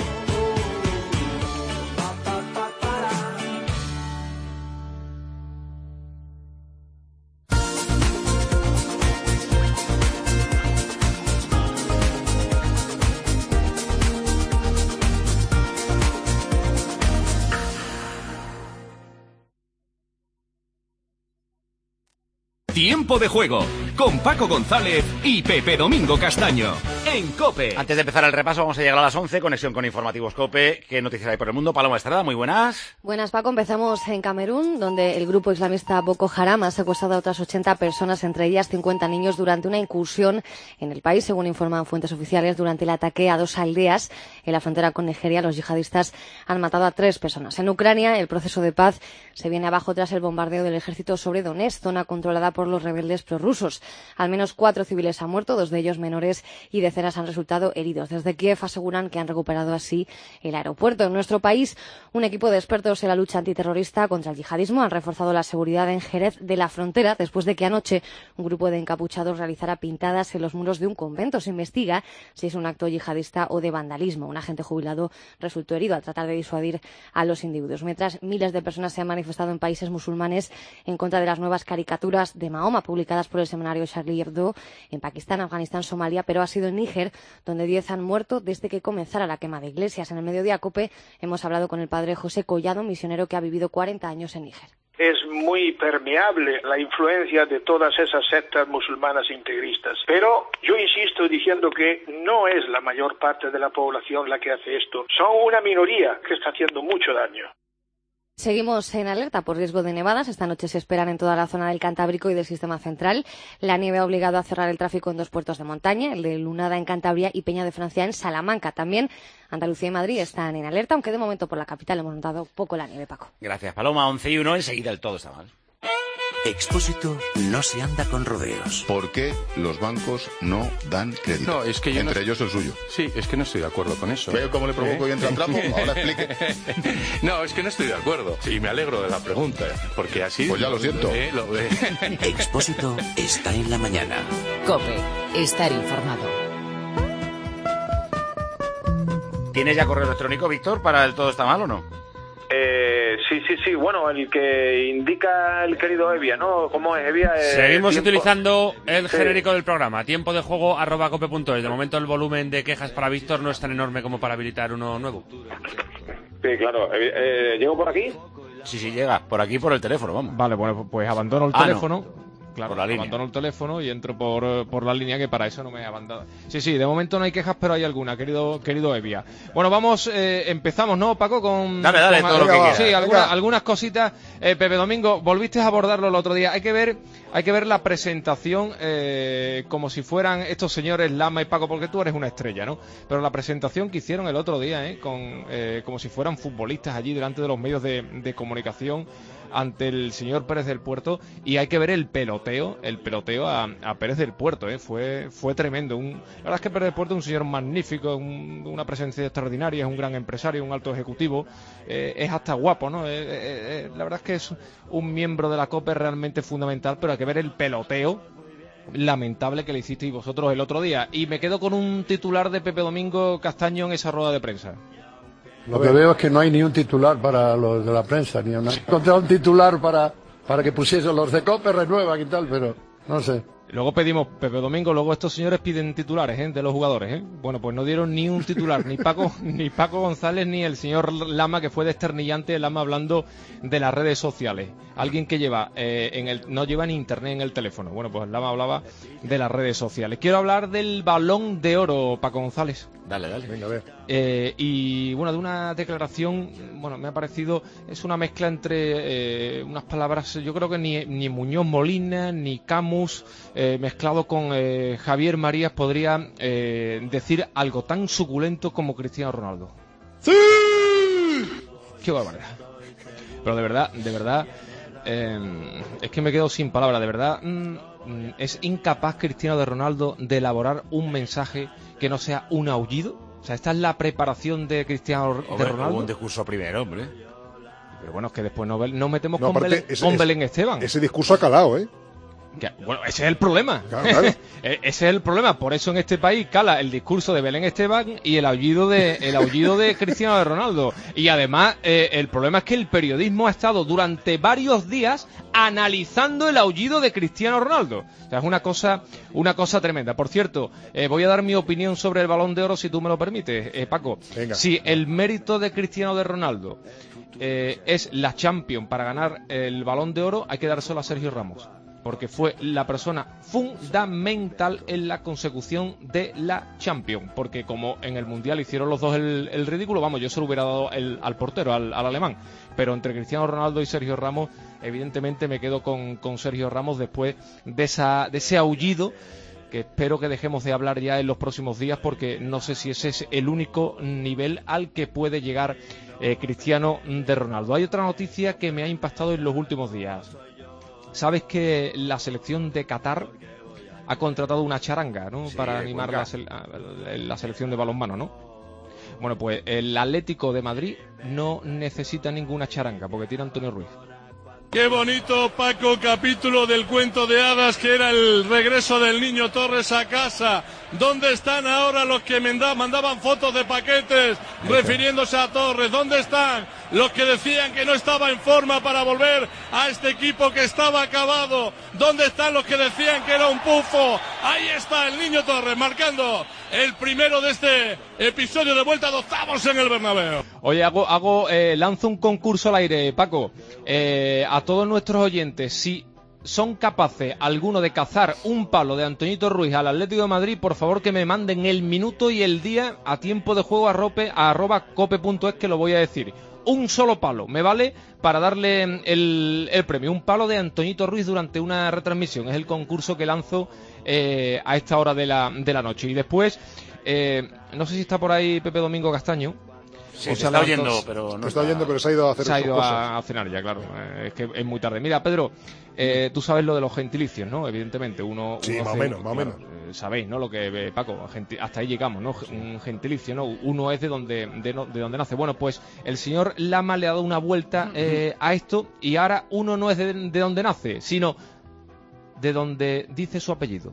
Tiempo de juego con Paco González y Pepe Domingo Castaño en COPE. Antes de empezar el repaso vamos a llegar a las once, conexión con informativos COPE. ¿Qué noticias hay por el mundo? Paloma Estrada, muy buenas. Buenas, Paco. Empezamos en Camerún, donde el grupo islamista Boko Haram ha secuestrado a otras ochenta personas, entre ellas cincuenta niños, durante una incursión en el país, según informan fuentes oficiales. Durante el ataque a dos aldeas en la frontera con Nigeria, los yihadistas han matado a tres personas. En Ucrania, el proceso de paz se viene abajo tras el bombardeo del ejército sobre Donetsk, zona controlada por los rebeldes prorrusos. Al menos cuatro civiles han muerto, dos de ellos menores, y decenas han resultado heridos. Desde Kiev aseguran que han recuperado así el aeropuerto. En nuestro país, un equipo de expertos en la lucha antiterrorista contra el yihadismo han reforzado la seguridad en Jerez de la Frontera después de que anoche un grupo de encapuchados realizara pintadas en los muros de un convento. Se investiga si es un acto yihadista o de vandalismo. Un agente jubilado resultó herido al tratar de disuadir a los individuos. Mientras miles de personas se han manifestado en países musulmanes en contra de las nuevas caricaturas de Mahoma publicadas por el semanario Charlie Hebdo en Pakistán, Afganistán, Somalia, pero ha sido en Níger donde diez han muerto desde que comenzara la quema de iglesias. En el Mediodía COPE hemos hablado con el padre José Collado, misionero que ha vivido cuarenta años en Níger. Es muy permeable la influencia de todas esas sectas musulmanas integristas. Pero yo insisto diciendo que no es la mayor parte de la población la que hace esto. Son una minoría que está haciendo mucho daño. Seguimos en alerta por riesgo de nevadas. Esta noche se esperan en toda la zona del Cantábrico y del Sistema Central. La nieve ha obligado a cerrar el tráfico en dos puertos de montaña, el de Lunada en Cantabria y Peña de Francia en Salamanca. También Andalucía y Madrid están en alerta, aunque de momento por la capital hemos notado poco la nieve, Paco. Gracias, Paloma. once y uno, enseguida el todo está mal. Expósito no se anda con rodeos. ¿Por qué los bancos no dan crédito? No, es que yo Entre no... ellos el suyo. Sí, es que no estoy de acuerdo con eso. ¿Ve cómo le provoco ¿Eh? y entra en trapo? Ahora explique. No, es que no estoy de acuerdo. Y me alegro de la pregunta, porque así... Pues ya lo siento. Eh, lo ve. Expósito está en la mañana. COPE. Estar informado. ¿Tienes ya correo electrónico, Víctor, para el todo está mal o no? Eh, sí, sí, sí, bueno, el que indica el querido Evia, ¿no? ¿Cómo es Evia? Eh, Seguimos tiempo... utilizando el sí. genérico del programa, tiempo de juego arroba cope punto es. De momento el volumen de quejas para Víctor no es tan enorme como para habilitar uno nuevo. Sí, claro. Eh, eh, ¿Llego por aquí? Sí, sí, llega. Por aquí, por el teléfono, vamos. Vale, bueno, pues abandono el ah, teléfono. No. Claro, por la línea. abandono el teléfono y entro por, por la línea, que para eso no me he abandonado. Sí, sí, de momento no hay quejas, pero hay alguna, querido querido Evia. Bueno, vamos, eh, empezamos, ¿no, Paco? Con, dale, dale, con todo lo que quieras. Sí, alguna, algunas cositas. Eh, Pepe Domingo, volviste a abordarlo el otro día. Hay que ver, hay que ver la presentación eh, como si fueran estos señores Lama y Paco, porque tú eres una estrella, ¿no? Pero la presentación que hicieron el otro día, ¿eh? Con, eh, como si fueran futbolistas allí delante de los medios de, de comunicación ante el señor Pérez del Puerto, y hay que ver el peloteo, el peloteo a, a Pérez del Puerto, ¿eh? fue fue tremendo. Un, la verdad es que Pérez del Puerto es un señor magnífico, un, una presencia extraordinaria, es un gran empresario, un alto ejecutivo, eh, es hasta guapo, ¿no? Eh, eh, eh, la verdad es que es un miembro de la COPE realmente fundamental, pero hay que ver el peloteo lamentable que le hicisteis vosotros el otro día. Y me quedo con un titular de Pepe Domingo Castaño en esa rueda de prensa. Lo que veo es que no hay ni un titular para los de la prensa, ni una... He encontrado un titular para, para que pusiesen los de COPE renuevan y tal, pero no sé. Luego pedimos, Pepe Domingo, luego estos señores piden titulares, ¿eh? De los jugadores, ¿eh? Bueno, pues no dieron ni un titular, ni Paco ni Paco González, ni el señor Lama, que fue desternillante, Lama hablando de las redes sociales. Alguien que lleva, eh, en el no lleva ni internet en el teléfono. Bueno, pues Lama hablaba de las redes sociales. Quiero hablar del Balón de Oro, Paco González. Dale, dale. Venga, a ver. Eh, y bueno, de una declaración, bueno, me ha parecido, es una mezcla entre eh, unas palabras, yo creo que ni, ni Muñoz Molina, ni Camus, eh, mezclado con eh, Javier Marías, podría eh, decir algo tan suculento como Cristiano Ronaldo. ¡Sí! ¡Qué barbaridad! Pero de verdad, de verdad, eh, es que me quedo sin palabras, de verdad. Mm, es incapaz Cristiano de Ronaldo de elaborar un mensaje que no sea un aullido. O sea, esta es la preparación de Cristiano hombre, de Ronaldo. Hubo un discurso primero, hombre. Pero bueno, es que después no, no metemos No, con, aparte, Belén, ese, con ese, Belén Esteban. Ese discurso ha calado, ¿eh? Que, bueno, ese es el problema. Claro, claro. Ese es el problema. Por eso en este país cala el discurso de Belén Esteban y el aullido de el aullido de Cristiano de Ronaldo. Y además, eh, el problema es que el periodismo ha estado durante varios días analizando el aullido de Cristiano Ronaldo. O sea, es una cosa, una cosa tremenda. Por cierto, eh, voy a dar mi opinión sobre el Balón de Oro, si tú me lo permites, eh, Paco. Venga. Si el mérito de Cristiano de Ronaldo eh, es la Champions para ganar el Balón de Oro, hay que dárselo a Sergio Ramos, porque fue la persona fundamental en la consecución de la Champions, porque como en el Mundial hicieron los dos el, el ridículo, vamos, yo se lo hubiera dado el, al portero, al, al alemán, pero entre Cristiano Ronaldo y Sergio Ramos, evidentemente me quedo con, con Sergio Ramos después de, esa, de ese aullido, que espero que dejemos de hablar ya en los próximos días, porque no sé si ese es el único nivel al que puede llegar eh, Cristiano de Ronaldo. Hay otra noticia que me ha impactado en los últimos días. ¿Sabes que la selección de Qatar ha contratado una charanga, ¿no? Sí, para animar la, se la selección de balonmano, ¿no? Bueno, pues el Atlético de Madrid no necesita ninguna charanga porque tiene Antonio Ruiz. Qué bonito, Paco, capítulo del cuento de hadas que era el regreso del niño Torres a casa. ¿Dónde están ahora los que mandaban fotos de paquetes refiriéndose a Torres? ¿Dónde están los que decían que no estaba en forma para volver a este equipo que estaba acabado? ¿Dónde están los que decían que era un pufo? Ahí está el niño Torres marcando el primero de este episodio de vuelta de octavos en el Bernabéu. Oye, hago, hago eh, lanzo un concurso al aire, Paco, eh, a todos nuestros oyentes. Si son capaces alguno de cazar un palo de Antoñito Ruiz al Atlético de Madrid, por favor que me manden el minuto y el día a tiempo de juego arrope, a arroba cope punto es, que lo voy a decir. Un solo palo me vale para darle el, el premio, un palo de Antoñito Ruiz durante una retransmisión. Es el concurso que lanzo eh, a esta hora de la, de la noche. Y después, eh, no sé si está por ahí Pepe Domingo Castaño. Sí, se está oyendo, pero no está oyendo, pero se ha ido a hacer se ha ido cosas. a, a cenar ya, claro. Eh, es que es muy tarde. Mira, Pedro, eh, tú sabes lo de los gentilicios, ¿no? Evidentemente, uno... Sí, uno más o hace, menos, más o claro, menos. eh, sabéis, ¿no? Lo que, eh, Paco, genti- hasta ahí llegamos, ¿no? Un gentilicio, ¿no? Uno es de donde, de, no, de donde nace. Bueno, pues el señor Lama le ha dado una vuelta eh, a esto, y ahora uno no es de, de donde nace, sino de donde dice su apellido.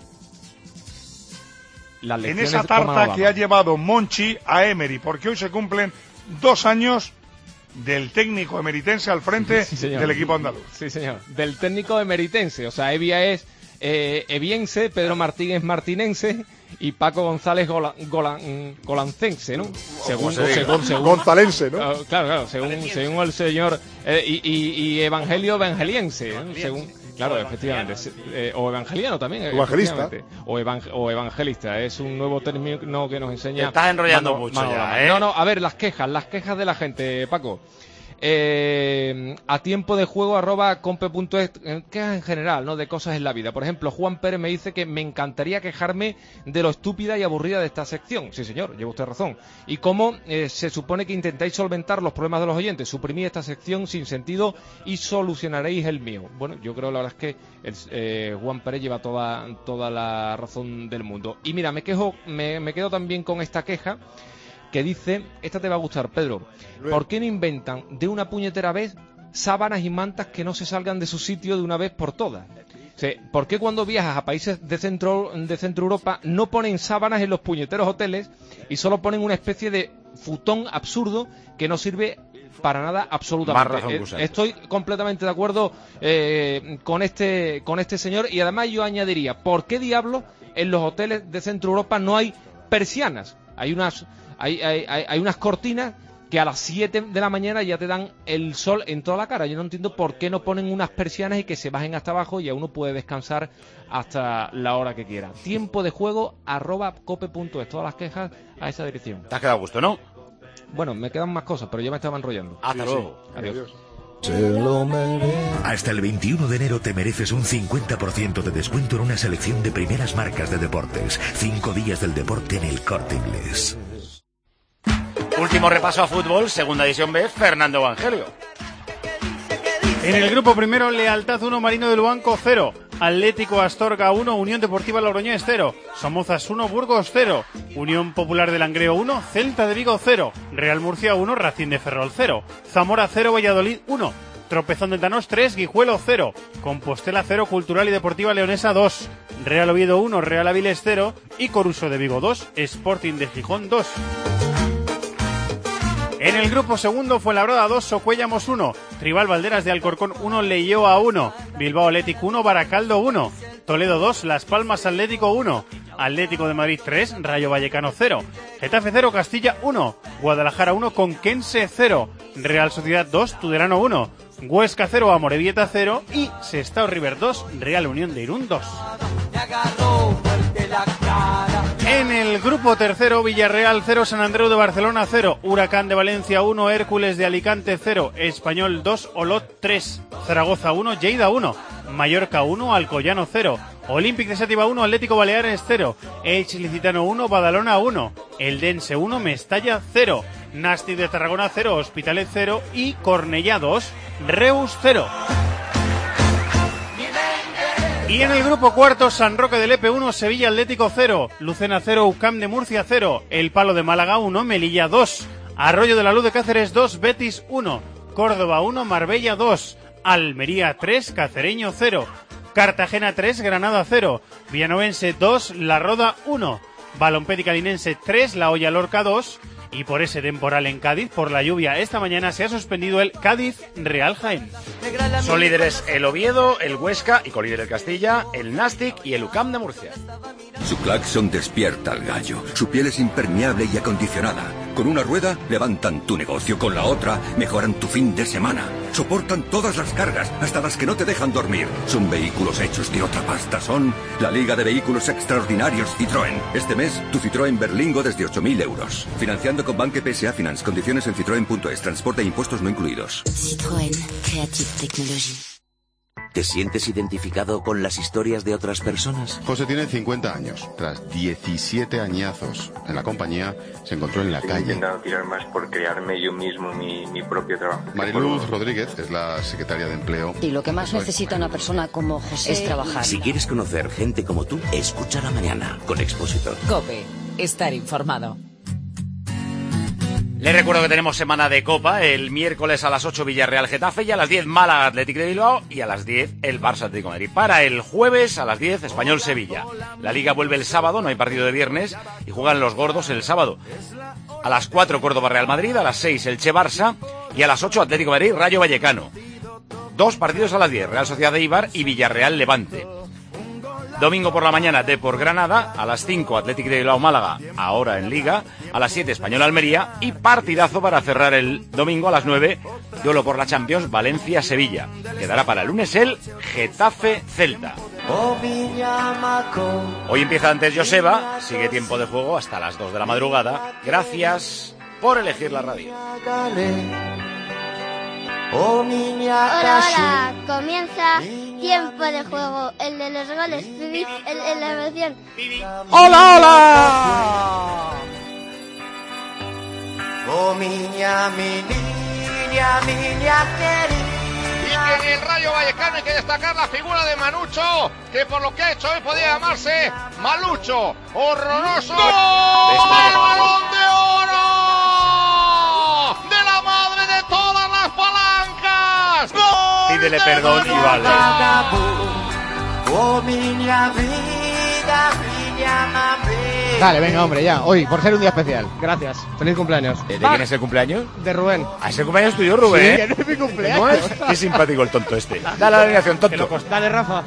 Las En lecciones esa de Tomás tarta Alaba. que ha llevado Monchi a Emery, porque hoy se cumplen dos años del técnico emeritense al frente Sí, señor. del equipo andaluz. Sí, señor. Del técnico emeritense. O sea, Evia es eh, eviense, Pedro Martín es martinense y Paco González gola, gola, mm, golancense, ¿no? Según, se diga. según, según, Gonzalense, ¿no? Ah, claro, claro, según, según el señor. Eh, y, y, y Evangelio Evangeliense, ¿no? Según. Claro, efectivamente. Eh, o evangeliano también. Evangelista. O, evang o evangelista. Es un nuevo término que nos enseña. Te estás enrollando Mano, mucho Mano ya, Lama. ¿eh? No, no, a ver, las quejas, las quejas de la gente, Paco. Eh, a tiempo de juego arroba compe punto es, quejas en general, ¿no? De cosas en la vida. Por ejemplo, Juan Pérez me dice que me encantaría quejarme de lo estúpida y aburrida de esta sección. Sí, señor, lleva usted razón. Y cómo eh, se supone que intentáis solventar los problemas de los oyentes. Suprimid esta sección sin sentido y solucionaréis el mío. Bueno, yo creo la verdad es que el, eh, Juan Pérez lleva toda, toda la razón del mundo. Y mira, me quejo, me, me quedo también con esta queja que dice, esta te va a gustar, Pedro, ¿por qué no inventan de una puñetera vez sábanas y mantas que no se salgan de su sitio de una vez por todas? O sea, ¿por qué cuando viajas a países de centro, de Centro Europa no ponen sábanas en los puñeteros hoteles y solo ponen una especie de futón absurdo que no sirve para nada, absolutamente. Eh, estoy completamente de acuerdo eh, con este con este señor, y además yo añadiría, ¿por qué diablos en los hoteles de Centro Europa no hay persianas? Hay unas hay, hay, hay, hay unas cortinas que a las siete de la mañana ya te dan el sol en toda la cara. Yo no entiendo por qué no ponen unas persianas y que se bajen hasta abajo y a uno puede descansar hasta la hora que quiera. Tiempo de juego arroba cope punto es. Todas las quejas a esa dirección. Te has quedado a gusto, ¿no? Bueno, me quedan más cosas, pero yo me estaba enrollando. Hasta sí, luego. Sí. Adiós. Hasta el veintiuno de enero te mereces un cincuenta por ciento de descuento en una selección de primeras marcas de deportes. Cinco días del deporte en el Corte Inglés. Último repaso a fútbol, segunda división B, Fernando Evangelio. En el grupo primero, Lealtad uno, Marino del Luanco cero, Atlético Astorga uno, Unión Deportiva Logroñés cero, Somozas uno, Burgos cero, Unión Popular de Langreo uno, Celta de Vigo cero, Real Murcia uno, Racing de Ferrol cero, Zamora cero, Valladolid uno, Tropezón de Tanos tres, Guijuelo cero, Compostela cero, Cultural y Deportiva Leonesa dos, Real Oviedo uno, Real Avilés cero y Coruso de Vigo dos, Sporting de Gijón dos. En el grupo segundo, Fuenlabrada dos, Socuellamos uno, Tribal Valderas de Alcorcón uno, Leioa uno, Bilbao Athletic uno, Baracaldo uno, Toledo dos, Las Palmas Atlético uno, Atlético de Madrid tres, Rayo Vallecano cero, Getafe cero, Castilla uno, Guadalajara uno, Conquense cero, Real Sociedad dos, Tudelano uno, Huesca cero, Amorebieta cero y Sestao River dos, Real Unión de Irún dos. En el grupo tercero, Villarreal cero, San Andreu de Barcelona cero, Huracán de Valencia uno, Hércules de Alicante cero, Español dos, Olot tres, Zaragoza uno, Lleida uno, Mallorca uno, Alcoyano cero, Olympic de Xàtiva uno, Atlético Baleares cero, Elche Licitano uno, Badalona uno, Eldense uno, Mestalla cero, Nàstic de Tarragona cero, Hospitalet cero y Cornellá dos, Reus cero. Y en el grupo cuarto, San Roque del Epe uno, Sevilla Atlético cero, Lucena cero, U C A M de Murcia cero, El Palo de Málaga uno, Melilla dos, Arroyo de la Luz de Cáceres dos, Betis uno, Córdoba uno, Marbella dos, Almería tres, Cacereño cero, Cartagena tres, Granada cero, Villanovense dos, La Roda uno, Balompédica Calinense tres, La Hoya Lorca dos, y por ese temporal en Cádiz, por la lluvia esta mañana, se ha suspendido el Cádiz Real Jaén. Son líderes el Oviedo, el Huesca y colíder el Castilla, el Nàstic y el U C A M de Murcia. Su claxon despierta al gallo. Su piel es impermeable y acondicionada. Con una rueda levantan tu negocio, con la otra mejoran tu fin de semana. Soportan todas las cargas, hasta las que no te dejan dormir. Son vehículos hechos de otra pasta. Son la Liga de Vehículos Extraordinarios Citroën. Este mes, tu Citroën Berlingo desde ocho mil euros. Financiando con Banque P S A Finance. Condiciones en citroen punto es. Transporte e impuestos no incluidos. Citroën Creative Technology. ¿Te sientes identificado con las historias de otras personas? José tiene cincuenta años. Tras diecisiete añazos en la compañía, se encontró en la calle. He intentado tirar más por crearme yo mismo mi, mi propio trabajo. Mariluz Rodríguez es la secretaria de Empleo. Y lo que más necesita una persona como José es trabajar. Si quieres conocer gente como tú, escucha La Mañana con Expósito. COPE. Estar informado. Les recuerdo que tenemos semana de Copa, el miércoles a las ocho Villarreal Getafe y a las diez Málaga Atlético de Bilbao y a las diez el Barça Atlético de Madrid. Para el jueves a las diez Español Sevilla. La Liga vuelve el sábado, no hay partido de viernes y juegan los gordos el sábado. A las cuatro Córdoba Real Madrid, a las seis Elche Barça y a las ocho Atlético de Madrid Rayo Vallecano. Dos partidos a las diez, Real Sociedad de Eibar y Villarreal Levante. Domingo por la mañana, Depor Granada, a las cinco Atlético de Bilbao Málaga, ahora en Liga, a las siete Español Almería y partidazo para cerrar el domingo a las nueve, duelo por la Champions Valencia Sevilla. Quedará para el lunes el Getafe Celta. Hoy empieza antes Joseba, sigue tiempo de juego hasta las dos de la madrugada. Gracias por elegir la radio. Hola, hola, comienza tiempo de juego, el de los goles, el, el, la emoción. ¡Hola, hola! Oh, miña, mi niña, miña querida. Y que en el Rayo Vallecano hay que destacar la figura de Manucho, que por lo que ha hecho hoy podía llamarse Malucho. ¡Horroroso! ¡Gol! ¡El balón de oro! ¡De la madre de todas las palancas! ¡Gol! Pídele perdón y vale. Oh, miña vida, miña mamá. Dale, venga, hombre, ya. Hoy, por ser un día especial. Gracias. Feliz cumpleaños. ¿De quién es el cumpleaños? De Rubén. ¿Ah, es el cumpleaños tuyo, Rubén? Sí, que no es mi cumpleaños. ¿Cómo es? Qué simpático el tonto este. Dale a la alineación, tonto. Dale, Rafa.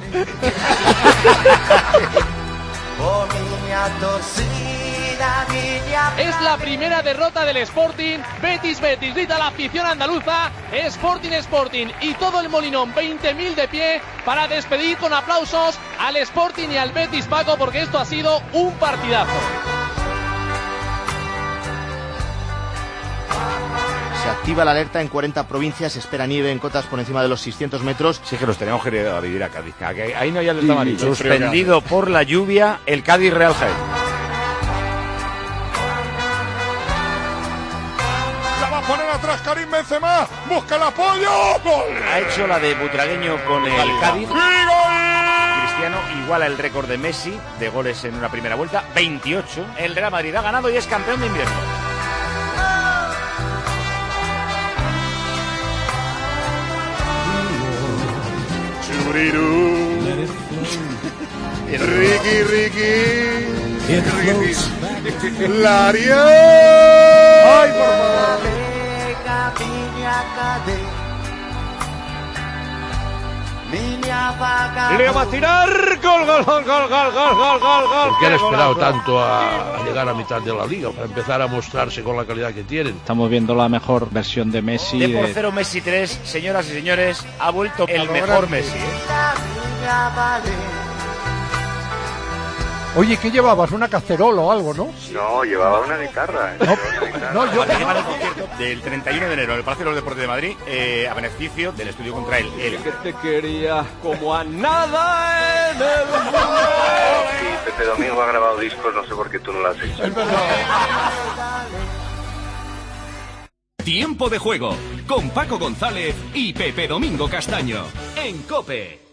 Es la primera derrota del Sporting. Betis, Betis, grita la afición andaluza. Sporting, Sporting y todo el Molinón, veinte mil de pie para despedir con aplausos al Sporting y al Betis, Paco, porque esto ha sido un partidazo. Se activa la alerta en cuarenta provincias, se espera nieve en cotas por encima de los seiscientos metros. Sí que los tenemos que ir a vivir a Cádiz. Ahí no hay alerta amarilla. Suspendido por la lluvia el Cádiz Real Jaén. La va a poner atrás Karim Benzema. Busca el apoyo. ¡Gol! Ha hecho la de Butragueño con el Cádiz. Cristiano iguala el récord de Messi de goles en una primera vuelta, veintiocho. El Real Madrid ha ganado y es campeón de invierno. Ricky, Ricky. Ricky. Laria. Ay, por favor. Le va a tirar. Gol, gol, gol, gol, gol, gol, gol, gol, gol. ¿Por qué han esperado tanto a, a llegar a mitad de la liga para empezar a mostrarse con la calidad que tienen? Estamos viendo la mejor versión de Messi. De por de... cero Messi tres, señoras y señores, ha vuelto el mejor Messi. ¿eh? Oye, ¿qué llevabas? ¿Una cacerola o algo, no? No, llevaba una guitarra. ¿eh? No, Una guitarra. no, yo... Cuando llevan el concierto del treinta y uno de enero en el Palacio de los Deportes de Madrid, eh, a beneficio del estudio contra él. él. Que te quería como a nada en el mundo. Sí, Pepe Domingo ha grabado discos, no sé por qué tú no lo has hecho. Es verdad. Tiempo de juego con Paco González y Pepe Domingo Castaño en COPE.